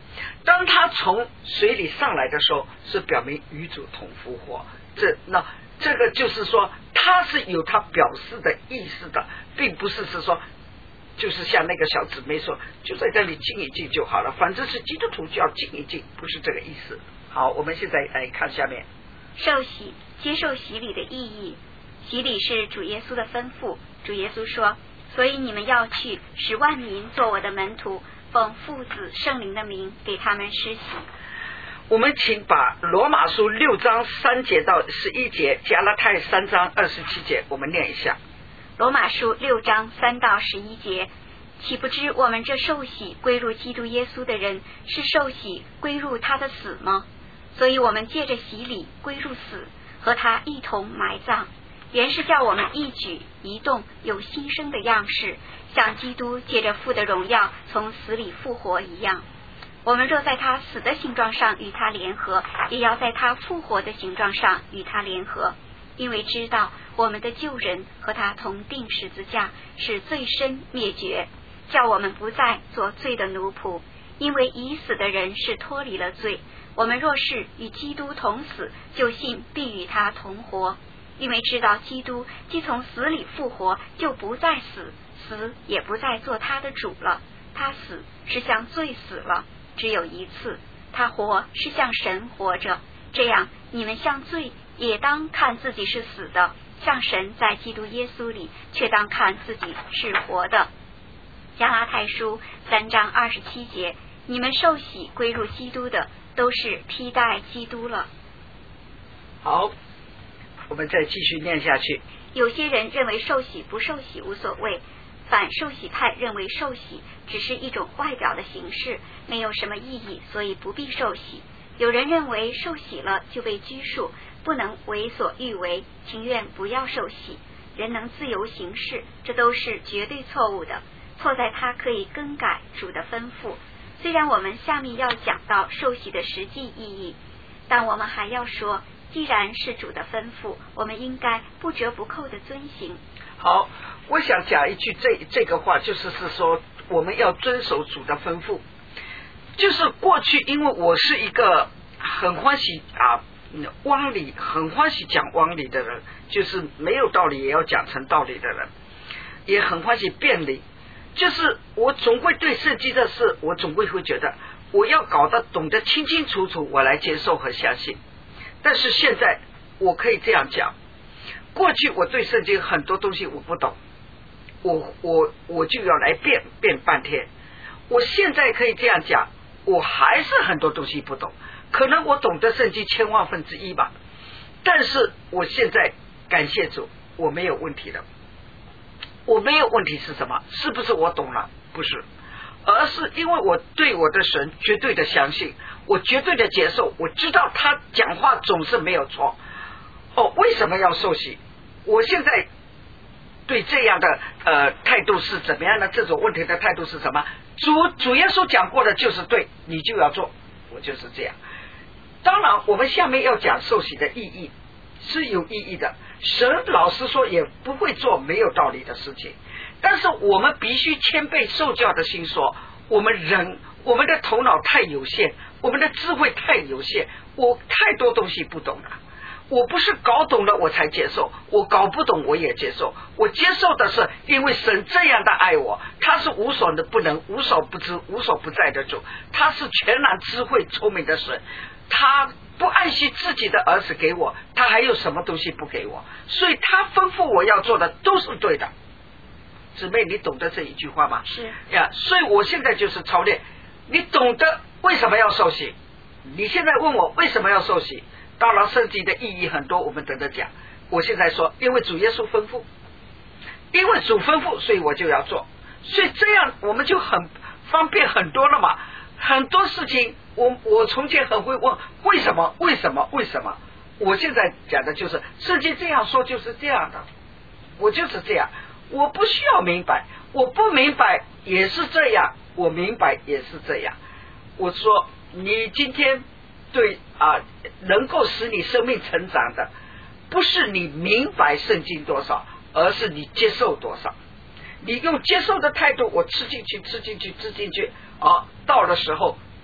当他从水里上来的时候，是表明与主同复活。这那这个就是说，他是有他表示的意思的，并不是是说，就是像那个小姊妹说，就在这里静一静就好了，反正是基督徒就要静一静，不是这个意思。好，我们现在来看下面。 受洗，接受洗礼的意义。洗礼是主耶稣的吩咐。主耶稣说：“所以你们要去，使万民做我的门徒，奉父子圣灵的名给他们施洗。” 我们请把罗马书六章三节到十一节，加拉太三章二十七节，我们念一下。 罗马书六章三到十一节，岂不知我们这受洗归入基督耶稣的人，是受洗归入他的死吗？所以我们借着洗礼归入死，和他一同埋葬，原是叫我们一举一动有新生的样式，像基督借着父的荣耀从死里复活一样。我们若在他死的形状上与他联合，也要在他复活的形状上与他联合，因为知道我们的旧人和他同定十字架，使罪身灭绝，叫我们不再做罪的奴仆。因为已死的人是脱离了罪，我们若是与基督同死，就信必与他同活。因为知道基督既从死里复活，就不再死，死也不再做他的主了。他死是向罪死了，只有一次；他活是向神活着。这样，你们向罪也当看自己是死的，向神在基督耶稣里却当看自己是活的。加拉太书三章二十七节，你们受洗归入基督的，都是替代基督了。 好，我们再继续念下去。 有些人认为受洗不受洗无所谓，反受洗派认为受洗只是一种外表的形式，没有什么意义，所以不必受洗。有人认为受洗了就被拘束，不能为所欲为，情愿不要受洗。人能自由行事，这都是绝对错误的，错在他可以更改主的吩咐。虽然我们下面要讲到受洗的实际意义，但我们还要说，既然是主的吩咐，我们应该不折不扣的遵行。 好，我想讲一句这这个话，就是是说我们要遵守主的吩咐。就是过去因为我是一个很欢喜啊汪理很欢喜讲汪理的人，就是没有道理也要讲成道理的人，也很欢喜辩理，就是我总会对圣经的事，我总会会觉得我要搞得懂得清清楚楚，我来接受和相信。但是现在我可以这样讲，过去我对圣经很多东西我不懂，我我我就要来辩辩半天。我现在可以这样讲，我还是很多东西不懂，可能我懂得圣经千万分之一吧，但是我现在感谢主，我没有问题的。我没有问题是什么？是不是我懂了？不是，而是因为我对我的神绝对的相信，我绝对的接受，我知道他讲话总是没有错。哦，为什么要受洗？我现在对这样的呃态度是怎么样的？这种问题的态度是什么？主主耶稣讲过的就是对，你就要做，我就是这样。当然我们下面要讲受洗的意义是有意义的，神老实说也不会做没有道理的事情，但是我们必须谦卑受教的心说，我们人我们的头脑太有限，我们的智慧太有限，我太多东西不懂了。我不是搞懂了我才接受，我搞不懂我也接受。我接受的是因为神这样的爱我，他是无所的不能，无所不知，无所不在的主，他是全然智慧聪明的神，他不爱惜自己的儿子给我，他还有什么东西不给我？所以他吩咐我要做的都是对的。姊妹，你懂得这一句话吗？ 是呀，所以我现在就是操练。你懂得为什么要受洗？你现在问我为什么要受洗？当然圣经的意义很多，我们等着讲。我现在说，因为主耶稣吩咐，因为主吩咐，所以我就要做，所以这样我们就很方便很多了嘛。很多事情我我从前很会问为什么为什么为什么，我现在讲的就是圣经这样说就是这样的，我就是这样，我不需要明白，我不明白也是这样，我明白也是这样。我说你今天对啊，能够使你生命成长的不是你明白圣经多少，而是你接受多少。你用接受的态度，我吃进去吃进去吃进去啊，到的时候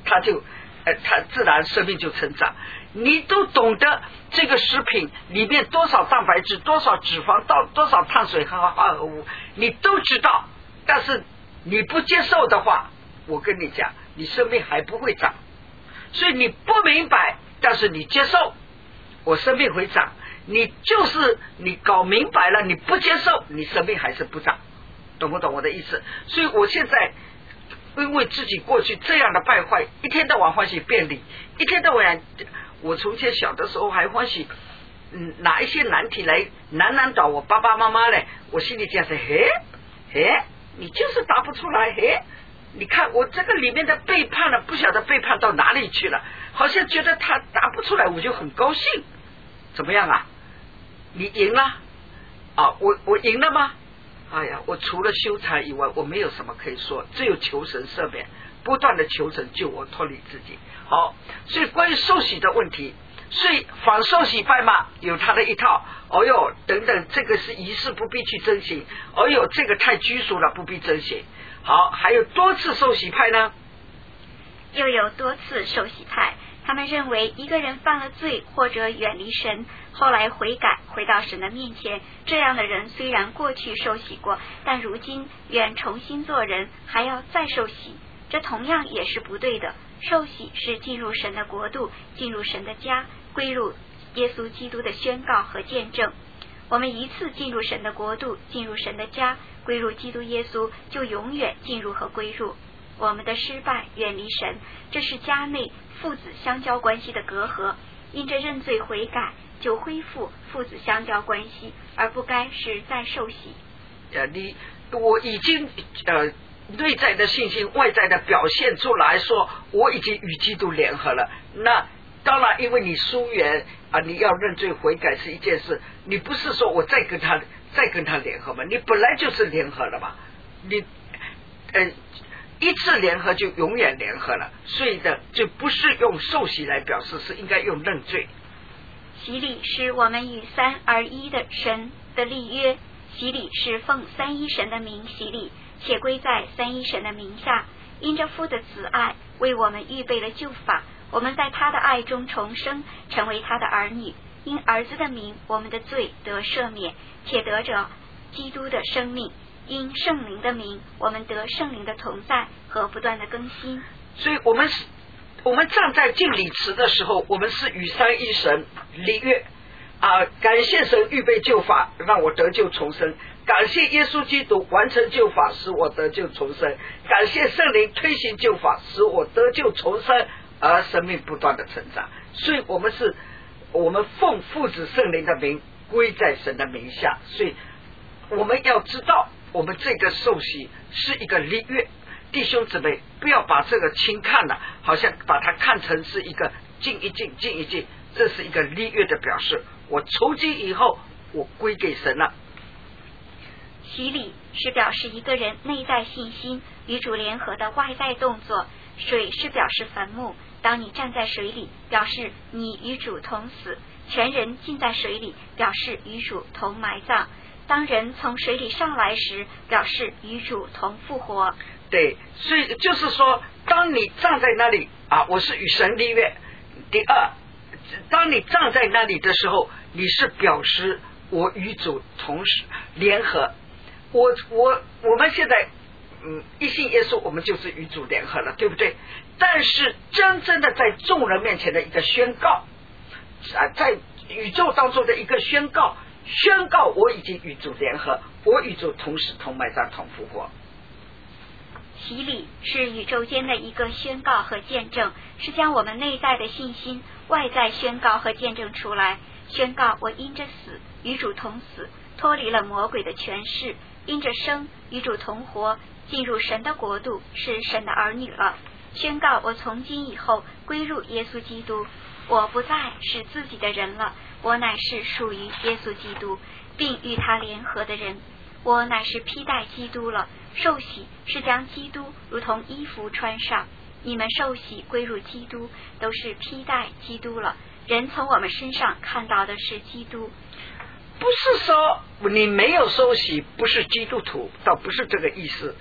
他就呃他自然生命就成长。你都懂得这个食品里面多少蛋白质、多少脂肪、到多少碳水和化合物，你都知道，但是你不接受的话，我跟你讲，你生命还不会长。所以你不明白，但是你接受，我生命会长。你就是你搞明白了，你不接受，你生命还是不长，懂不懂我的意思？所以我现在因为自己过去这样的败坏，一天到晚欢喜辩理，一天到晚，我从前小的时候还欢喜嗯拿一些难题来难难倒我爸爸妈妈嘞，我心里讲是嘿嘿，你就是答不出来，嘿，你看我这个里面的背叛了，不晓得背叛到哪里去了，好像觉得他答不出来，我就很高兴。怎么样啊？你赢了啊？我我赢了吗？哎呀，我除了修禅以外，我没有什么可以说，只有求神赦免，不断的求神救我脱离自己。好，所以关于受洗的问题，所以反受洗拜嘛，有他的一套。哦哟，等等，这个是仪式，不必去遵行。哦哟，这个太拘束了，不必遵行。好，还有多次受洗派呢？ 又有多次受洗派。他们认为一个人犯了罪或者远离神，后来悔改回到神的面前，这样的人虽然过去受洗过，但如今愿重新做人，还要再受洗，这同样也是不对的。受洗是进入神的国度，进入神的家，归入耶稣基督的宣告和见证。我们一次进入神的国度，进入神的家，归入基督耶稣，就永远进入和归入。我们的失败远离神，这是家内父子相交关系的隔阂，因着认罪悔改就恢复父子相交关系，而不该是再受洗。 呃，你我已经呃内在的信心外在的表现出来说我已经与基督联合了，那当然因为你疏远啊，你要认罪悔改是一件事，你不是说我再跟他再跟他联合嘛，你本来就是联合了嘛，你呃一次联合就永远联合了，所以呢就不是用受洗来表示，是应该用认罪。 洗礼是我们与三而一的神的立约，洗礼是奉三一神的名洗礼，且归在三一神的名下，因着父的慈爱为我们预备了救法，我们在他的爱中重生，成为他的儿女，因儿子的名我们的罪得赦免，且得着基督的生命，因圣灵的名我们得圣灵的同在和不断的更新。 所以我们是我们站在敬礼池的时候，我们是与三一神立约啊！感谢神预备救法，让我得救重生；感谢耶稣基督完成救法，使我得救重生；感谢圣灵推行救法，使我得救重生，而生命不断的成长。所以我们是我们奉父子圣灵的名归在神的名下，所以我们要知道我们这个受洗是一个立约。弟兄姊妹，不要把这个轻看了，好像把它看成是一个进一进进一进，这是一个立约的表示。我从今以后我归给神了。 洗礼是表示一个人内在信心与主联合的外在动作，水是表示坟墓，当你站在水里，表示你与主同死；全人浸在水里，表示与主同埋葬。当人从水里上来时，表示与主同复活。 对，所以就是说，当你站在那里啊，我是与神立约。第二，当你站在那里的时候，你是表示我与主同时联合。我我我们现在嗯一信耶稣，我们就是与主联合了，对不对？但是真正的在众人面前的一个宣告啊，在宇宙当中的一个宣告，宣告我已经与主联合，我与主同时同埋葬同复活。 洗礼是宇宙间的一个宣告和见证，是将我们内在的信心外在宣告和见证出来。宣告我因着死与主同死，脱离了魔鬼的权势；因着生与主同活，进入神的国度，是神的儿女了。宣告我从今以后归入耶稣基督，我不再是自己的人了，我乃是属于耶稣基督并与他联合的人，我乃是披戴基督了。受洗是将基督如同衣服穿上，你们受洗归入基督，都是披戴基督了。人从我们身上看到的是基督。 不是说你没有受洗不是基督徒，倒不是这个意思。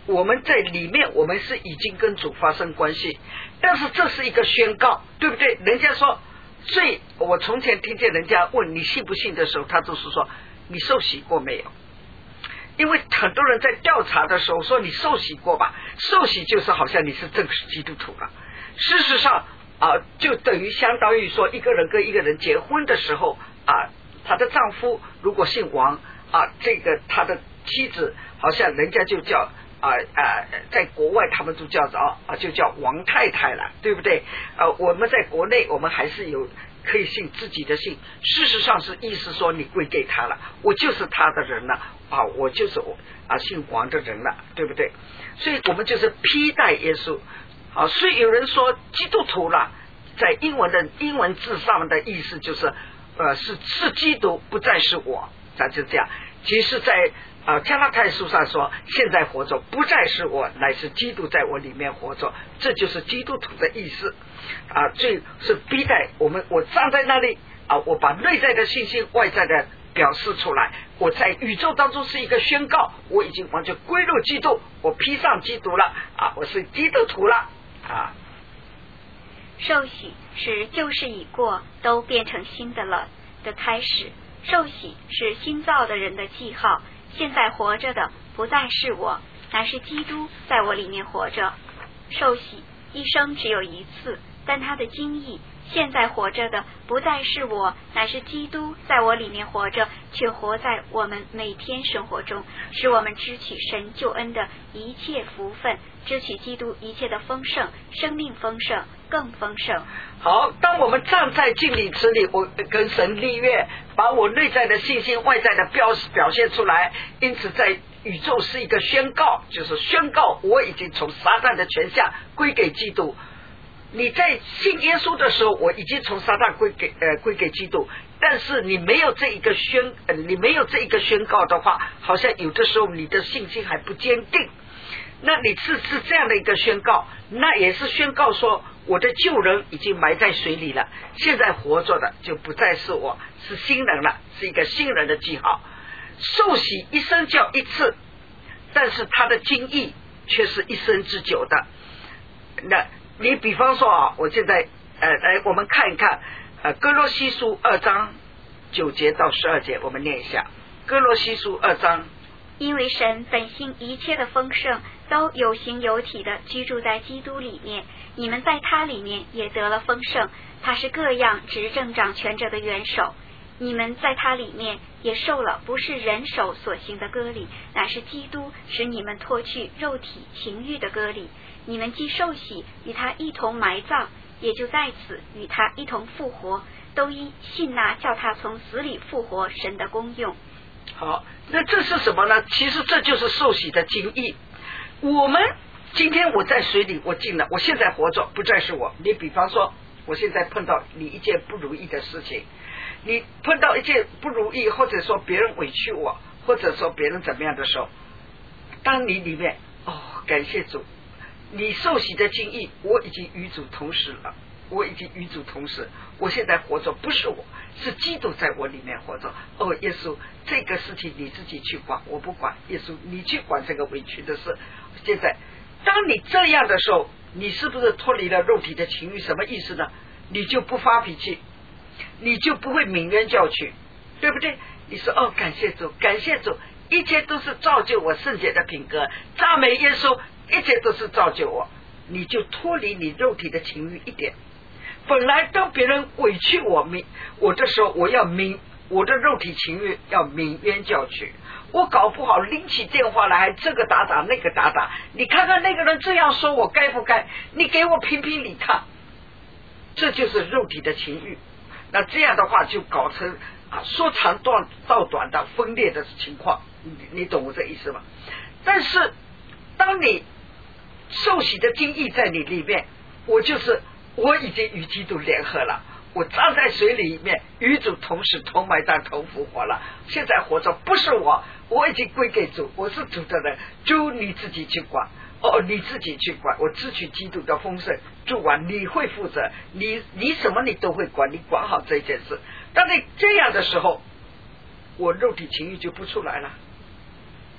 我们在里面我们是已经跟主发生关系，但是这是一个宣告，对不对？人家说，所以我从前听见人家问你信不信的时候，他都是说你受洗过没有？因为很多人在调查的时候说你受洗过吧，受洗就是好像你是正式基督徒了。事实上啊，就等于相当于说一个人跟一个人结婚的时候啊，他的丈夫如果姓王啊，这个他的妻子好像人家就叫啊啊，在国外他们都叫着啊，就叫王太太了，对不对？呃、啊，我们在国内我们还是有可以信自己的姓，事实上是意思说你归给他了，我就是他的人了啊，我就是我啊姓王的人了，对不对？所以我们就是披戴耶稣。好，所以有人说基督徒了，在英文的英文字上面的意思就是呃是是基督，不再是我，咱就这样。其实在啊、呃、加拉太书上说，现在活着不再是我，乃是基督在我里面活着，这就是基督徒的意思啊。这是逼待我们，我站在那里啊，我把内在的信心外在的表示出来，我在宇宙当中是一个宣告，我已经完全归入基督，我披上基督了啊，我是基督徒了啊。 受洗使旧事已过，都变成新的了的开始。受洗是新造的人的记号，现在活着的不再是我，乃是基督在我里面活着。受洗一生只有一次，但他的经意，现在活着的不再是我，乃是基督在我里面活着，却活在我们每天生活中，使我们支取神救恩的一切福分，支取基督一切的丰盛，生命丰盛，更丰盛。 好，当我们站在敬礼池里，我跟神立约，把我内在的信心外在的表表现出来，因此在宇宙是一个宣告，就是宣告我已经从撒旦的权下归给基督。你在信耶稣的时候，我已经从撒旦归给呃归给基督，但是你没有这一个宣、呃、你没有这一个宣告的话，好像有的时候你的信心还不坚定。那你是是这样的一个宣告，那也是宣告说我的旧人已经埋在水里了，现在活着的就不再是我，是新人了，是一个新人的记号。受洗一生叫一次，但是他的经义却是一生之久的。那你比方说啊，我现在呃来我们看一看呃哥罗西书二章九节到十二节，我们念一下哥罗西书二章。 因为神本性一切的丰盛都有形有体的居住在基督里面，你们在他里面也得了丰盛，他是各样执政掌权者的元首。你们在他里面也受了不是人手所行的割礼，乃是基督使你们脱去肉体情欲的割礼。你们既受洗与他一同埋葬，也就在此与他一同复活，都因信那叫他从死里复活神的功用。 好，那这是什么呢？其实这就是受洗的经义。我们今天我在水里我进了，我现在活着不再是我。你比方说我现在碰到你一件不如意的事情，你碰到一件不如意，或者说别人委屈我，或者说别人怎么样的时候，当你里面哦感谢主，你受洗的经义，我已经与主同时了，我已经与主同时，我现在活着不是我，是基督在我里面活着。哦，耶稣，这个事情你自己去管，我不管。耶稣，你去管这个委屈的事。现在当你这样的时候，你是不是脱离了肉体的情欲？什么意思呢？你就不发脾气，你就不会泯冤教训，对不对？你说哦，感谢主，感谢主，一切都是造就我圣洁的品格，赞美耶稣，一切都是造就我。你就脱离你肉体的情欲一点。本来当别人委屈我泯我的时候，我要泯我的肉体情欲要泯冤教训，我搞不好拎起电话来还这个打打那个打打，你看看那个人这样说我该不该，你给我评评理看，这就是肉体的情欲。那这样的话就搞成啊说长断道短的分裂的情况，你你懂我这意思吗？但是当你受洗的经义在你里面，我就是我已经与基督联合了，我站在水里面与主同时同埋葬同复活了，现在活着不是我，我已经归给主，我是主的人，主你自己去管，哦你自己去管，我支取基督的丰盛，主啊你会负责，你你什么你都会管，你管好这件事。当你这样的时候，我肉体情欲就不出来了，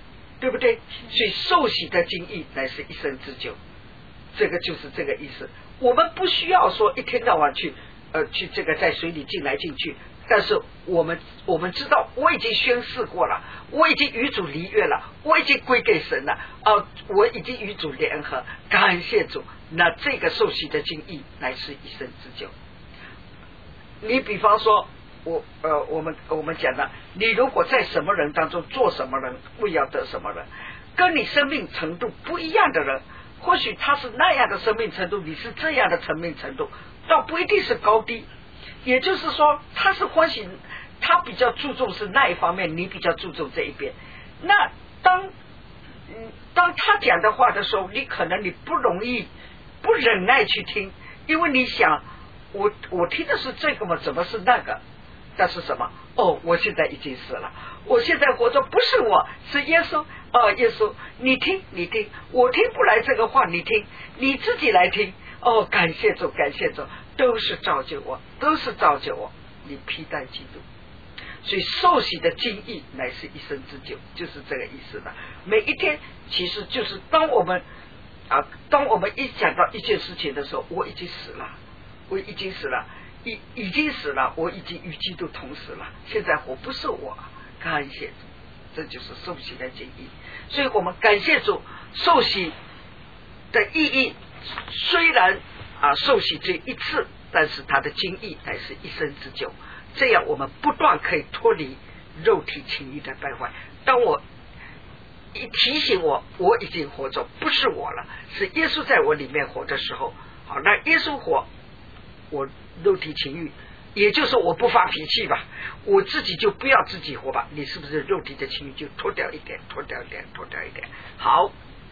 对不对？所以受洗的经义乃是一生之久，这个就是这个意思。我们不需要说一天到晚去呃去这个在水里进来进去，但是我们我们知道我已经宣誓过了，我已经与主离约了，我已经归给神了，哦、呃，我已经与主联合，感谢主。那这个受洗的经义乃是一生之久。你比方说我呃我们我们讲的，你如果在什么人当中做什么人，为要得什么人，跟你生命程度不一样的人，或许他是那样的生命程度，你是这样的生命程度，倒不一定是高低。也就是说他是欢喜，他比较注重是那一方面，你比较注重这一边。那当嗯当他讲的话的时候，你可能你不容易不忍耐去听，因为你想我我听的是这个嘛，怎么是那个？但是什么？哦，我现在已经死了，我现在活着不是我，是耶稣。哦，耶稣，你听你听，我听不来这个话，你听，你自己来听。哦，感谢主，感谢主，都是造就我，都是造就我，你披戴基督。所以受洗的经义乃是一生之久，就是这个意思的。每一天其实就是当我们啊，当我们一讲到一件事情的时候，我已经死了，我已经死了，已已经死了，我已经与基督同死了。现在我不是我，感谢主，这就是受洗的经义。所以我们感谢主，受洗的意义虽然啊受洗这一次，但是它的经义乃是一生之久。这样我们不断可以脱离肉体情欲的败坏。当我一提醒我我已经活着，不是我了，是耶稣在我里面活的时候，好，那耶稣活，我肉体情欲，也就是我不发脾气吧，我自己就不要自己活吧，你是不是肉体的情欲就脱掉一点，脱掉一点，脱掉一点。好，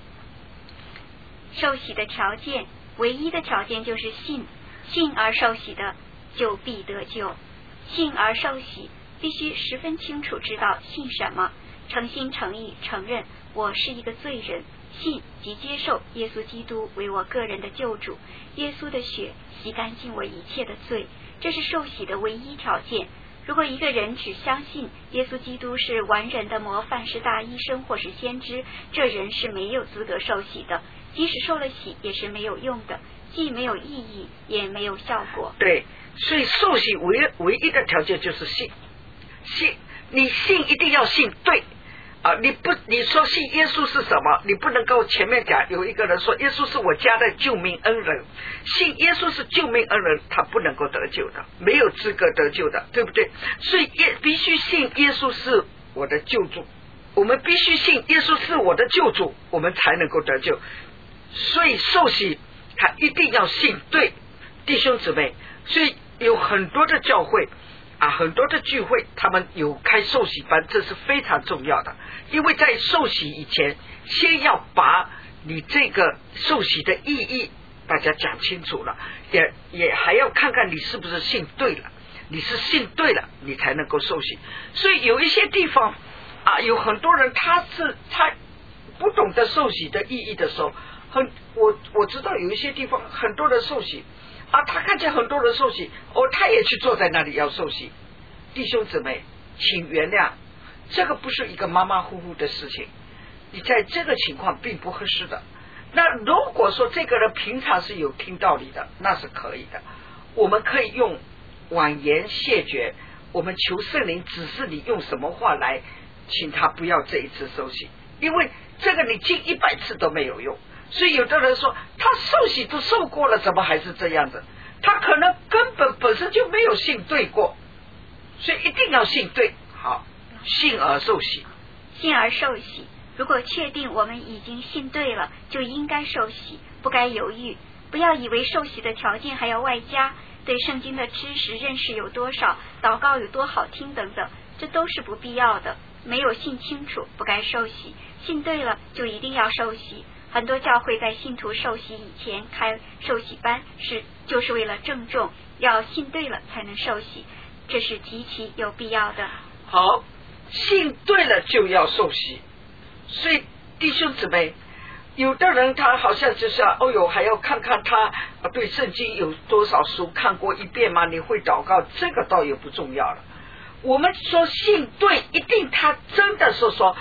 受洗的条件，唯一的条件就是信，信而受洗的就必得救。信而受洗，必须十分清楚知道信什么，诚心诚意承认我是一个罪人，信即接受耶稣基督为我个人的救主，耶稣的血洗干净我一切的罪，这是受洗的唯一条件。如果一个人只相信耶稣基督是完人的模范，是大医生或是先知，这人是没有资格受洗的，即使受了洗也是没有用的，既没有意义也没有效果。 对，所以受洗唯唯一的条件就是信，信你信一定要信对啊！你不你说信耶稣是什么？你不能够前面讲有一个人说耶稣是我家的救命恩人，信耶稣是救命恩人，他不能够得救的，没有资格得救的，对不对？所以耶必须信耶稣是我的救主，我们必须信耶稣是我的救主，我们才能够得救。所以受洗他一定要信对，弟兄姊妹。所以有很多的教会啊，很多的聚会他们有开受洗班，这是非常重要的，因为在受洗以前先要把你这个受洗的意义大家讲清楚了，也也还要看看你是不是信对了，你是信对了你才能够受洗。所以有一些地方啊，有很多人他是他不懂得受洗的意义的时候，很我我知道有一些地方很多人受洗啊，他看见很多人受洗，哦，他也去坐在那里要受洗。弟兄姊妹，请原谅，这个不是一个马马虎虎的事情，你在这个情况并不合适的。那如果说这个人平常是有听道理的，那是可以的，我们可以用婉言谢绝，我们求圣灵指示你用什么话来请他不要这一次受洗，因为这个你进一百次都没有用。所以有的人说他受洗都受过了，怎么还是这样子？他可能根本本身就没有信对过，所以一定要信对。好，信而受洗， 信而受洗。如果确定我们已经信对了，就应该受洗，不该犹豫。不要以为受洗的条件还要外加，对圣经的知识认识有多少，祷告有多好听等等，这都是不必要的。没有信清楚，不该受洗；信对了，就一定要受洗。很多教会在信徒受洗以前开受洗班，是就是为了郑重，要信对了才能受洗，这是极其有必要的。 好，信对了就要受洗。所以弟兄姊妹，有的人他好像就是哦哟，还要看看他对圣经有多少书看过一遍吗？你会祷告，这个倒也不重要了。我们说信对，一定他真的是说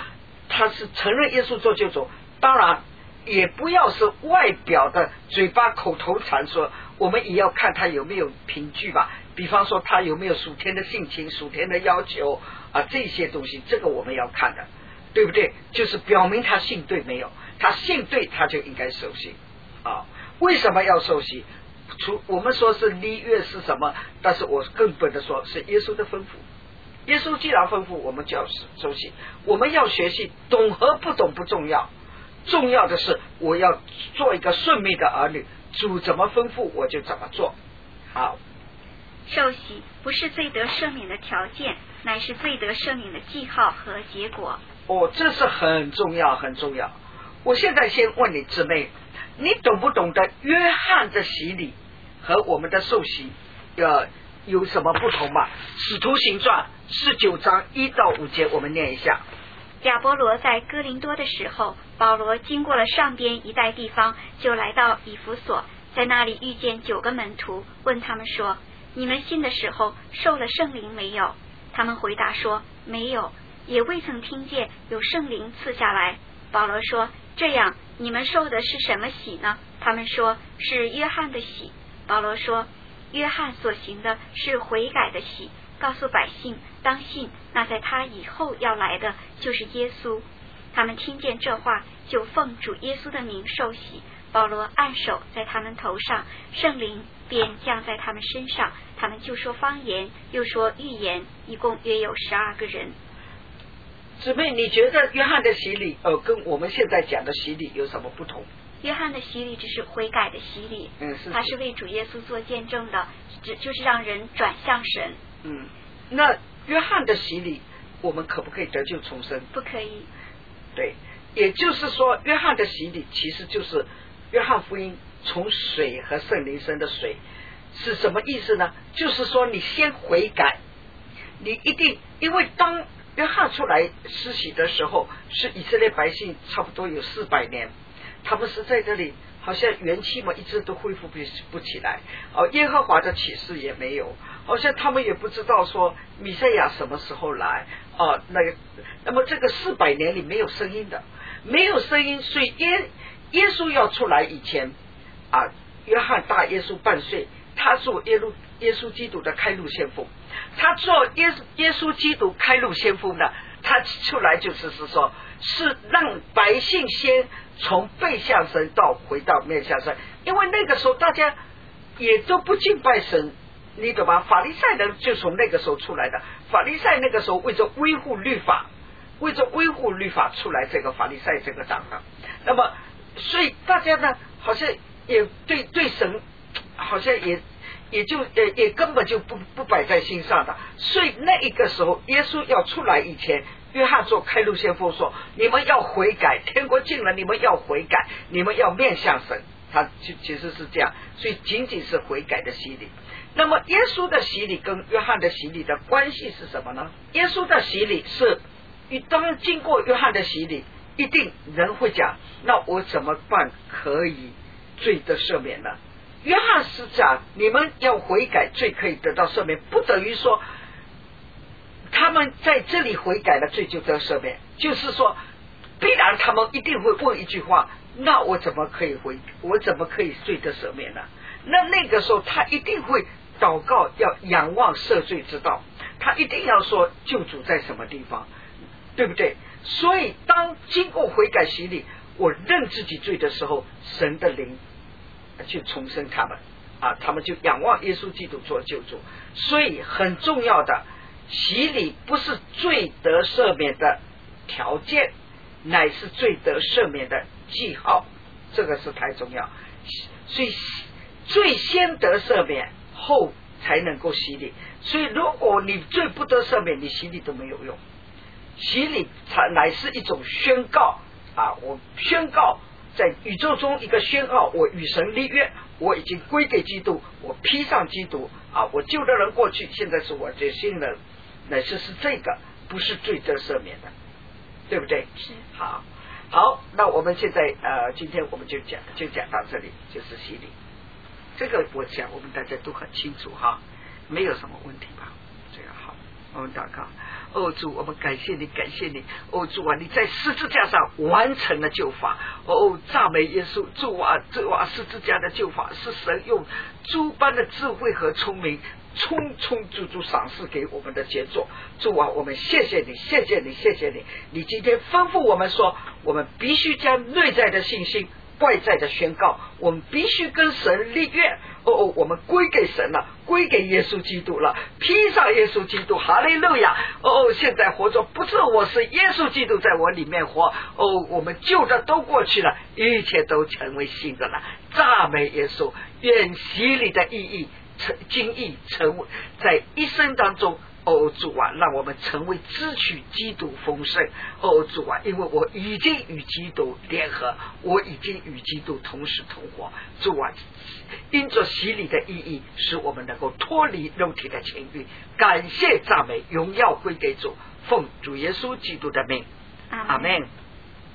他是承认耶稣做救主，当然也不要是外表的嘴巴口头禅说，我们也要看他有没有凭据吧，比方说他有没有属天的性情、属天的要求啊，这些东西这个我们要看的，对不对？就是表明他信对没有，他信对他就应该受洗啊。为什么要受洗？除我们说是立约是什么，但是我根本的说是耶稣的吩咐。耶稣既然吩咐我们就要受洗，我们要学习，懂和不懂不重要，重要的是我要做一个顺命的儿女，主怎么吩咐我就怎么做。好， 受洗不是罪得赦免的条件，乃是罪得赦免的记号和结果。 哦，这是很重要很重要。我现在先问你姊妹，你懂不懂得约翰的洗礼和我们的受洗呃有什么不同吗？使徒行传十九章一到五节我们念一下。 亚波罗在哥林多的时候，保罗经过了上边一带地方，就来到以弗所，在那里遇见九个门徒，问他们说，你们信的时候受了圣灵没有？他们回答说，没有，也未曾听见有圣灵赐下来。保罗说，这样你们受的是什么洗呢？他们说，是约翰的洗。保罗说，约翰所行的是悔改的洗，告诉百姓当信那在他以后要来的就是耶稣。他们听见这话，就奉主耶稣的名受洗。保罗按手在他们头上，圣灵便降在他们身上，他们就说方言，又说预言，一共约有十二个人。 姊妹，你觉得约翰的洗礼呃跟我们现在讲的洗礼有什么不同？ 约翰的洗礼只是悔改的洗礼， 嗯，是他是为主耶稣做见证的，只就是让人转向神。 嗯，那约翰的洗礼我们可不可以得救重生？ 不可以。 对，也就是说约翰的洗礼其实就是约翰福音从水和圣灵生的水，是什么意思呢？就是说你先悔改，你一定，因为当约翰出来施洗的时候，是以色列百姓差不多有四百年，他们是在这里好像元气嘛一直都恢复不不起来，哦，耶和华的启示也没有，好像他们也不知道说弥赛亚什么时候来哦，那个那么这个四百年里没有声音的，没有声音，所以耶耶稣要出来以前啊，约翰大耶稣半岁，他做耶路耶稣基督的开路先锋，他做耶耶稣基督开路先锋呢，他出来就是是说，是让百姓先从背向神到回到面向神，因为那个时候大家也都不敬拜神，你懂吗？法利赛人就从那个时候出来的，法利赛那个时候为着维护律法，为着维护律法出来这个法利赛这个党的，那么所以大家呢好像也对对神好像也也就也也根本就不不摆在心上的，所以那一个时候耶稣要出来以前，约翰做开路先锋说，你们要悔改，天国近了，你们要悔改，你们要面向神，他其实是这样，所以仅仅是悔改的洗礼。那么耶稣的洗礼跟约翰的洗礼的关系是什么呢？耶稣的洗礼是当经过约翰的洗礼，一定人会讲，那我怎么办可以罪得赦免呢？约翰是讲你们要悔改，罪可以得到赦免，不等于说他们在这里悔改了，罪就得赦免，就是说必然他们一定会问一句话，那我怎么可以悔，我怎么可以罪得赦免呢？那那个时候他一定会祷告，要仰望赦罪之道，他一定要说救主在什么地方，对不对？所以当经过悔改洗礼，我认自己罪的时候，神的灵去重生他们啊，他们就仰望耶稣基督做救主。所以很重要的，洗礼不是罪得赦免的条件，乃是罪得赦免的记号，这个是太重要。所以罪先得赦免，后才能够洗礼。所以如果你罪不得赦免，你洗礼都没有用。洗礼才乃是一种宣告啊，我宣告在宇宙中一个宣告，我与神立约，我已经归给基督，我披上基督啊，我旧的人过去，现在是我这新人，乃是是这个，不是罪得赦免的，对不对？ 是。 好，好，那我们现在呃，今天我们就讲就讲到这里，就是洗礼。这个我想我们大家都很清楚哈，没有什么问题吧？这个好，我们祷告。 哦主，我们感谢你，感谢你，哦主啊，你在十字架上完成了救法，哦赞美耶稣，主啊，主啊，十字架的救法是神用诸般的智慧和聪明充充足足赏赐给我们的杰作。主啊，我们谢谢你，谢谢你，谢谢你，你今天吩咐我们说，我们必须将内在的信心外在的宣告，我们必须跟神立约。哦哦，我们归给神了，归给耶稣基督了，披上耶稣基督，哈利路亚！哦哦，现在活着不是我，是耶稣基督在我里面活。哦，我们旧的都过去了，一切都成为新的了。赞美耶稣，愿洗礼的意义成经意成为在一生当中。哦主啊，让我们成为支取基督丰盛。哦主啊，因为我已经与基督联合，我已经与基督同时同活。主啊，因着洗礼的意义，使我们能够脱离肉体的情欲。感谢赞美荣耀归给主，奉主耶稣基督的名，阿们。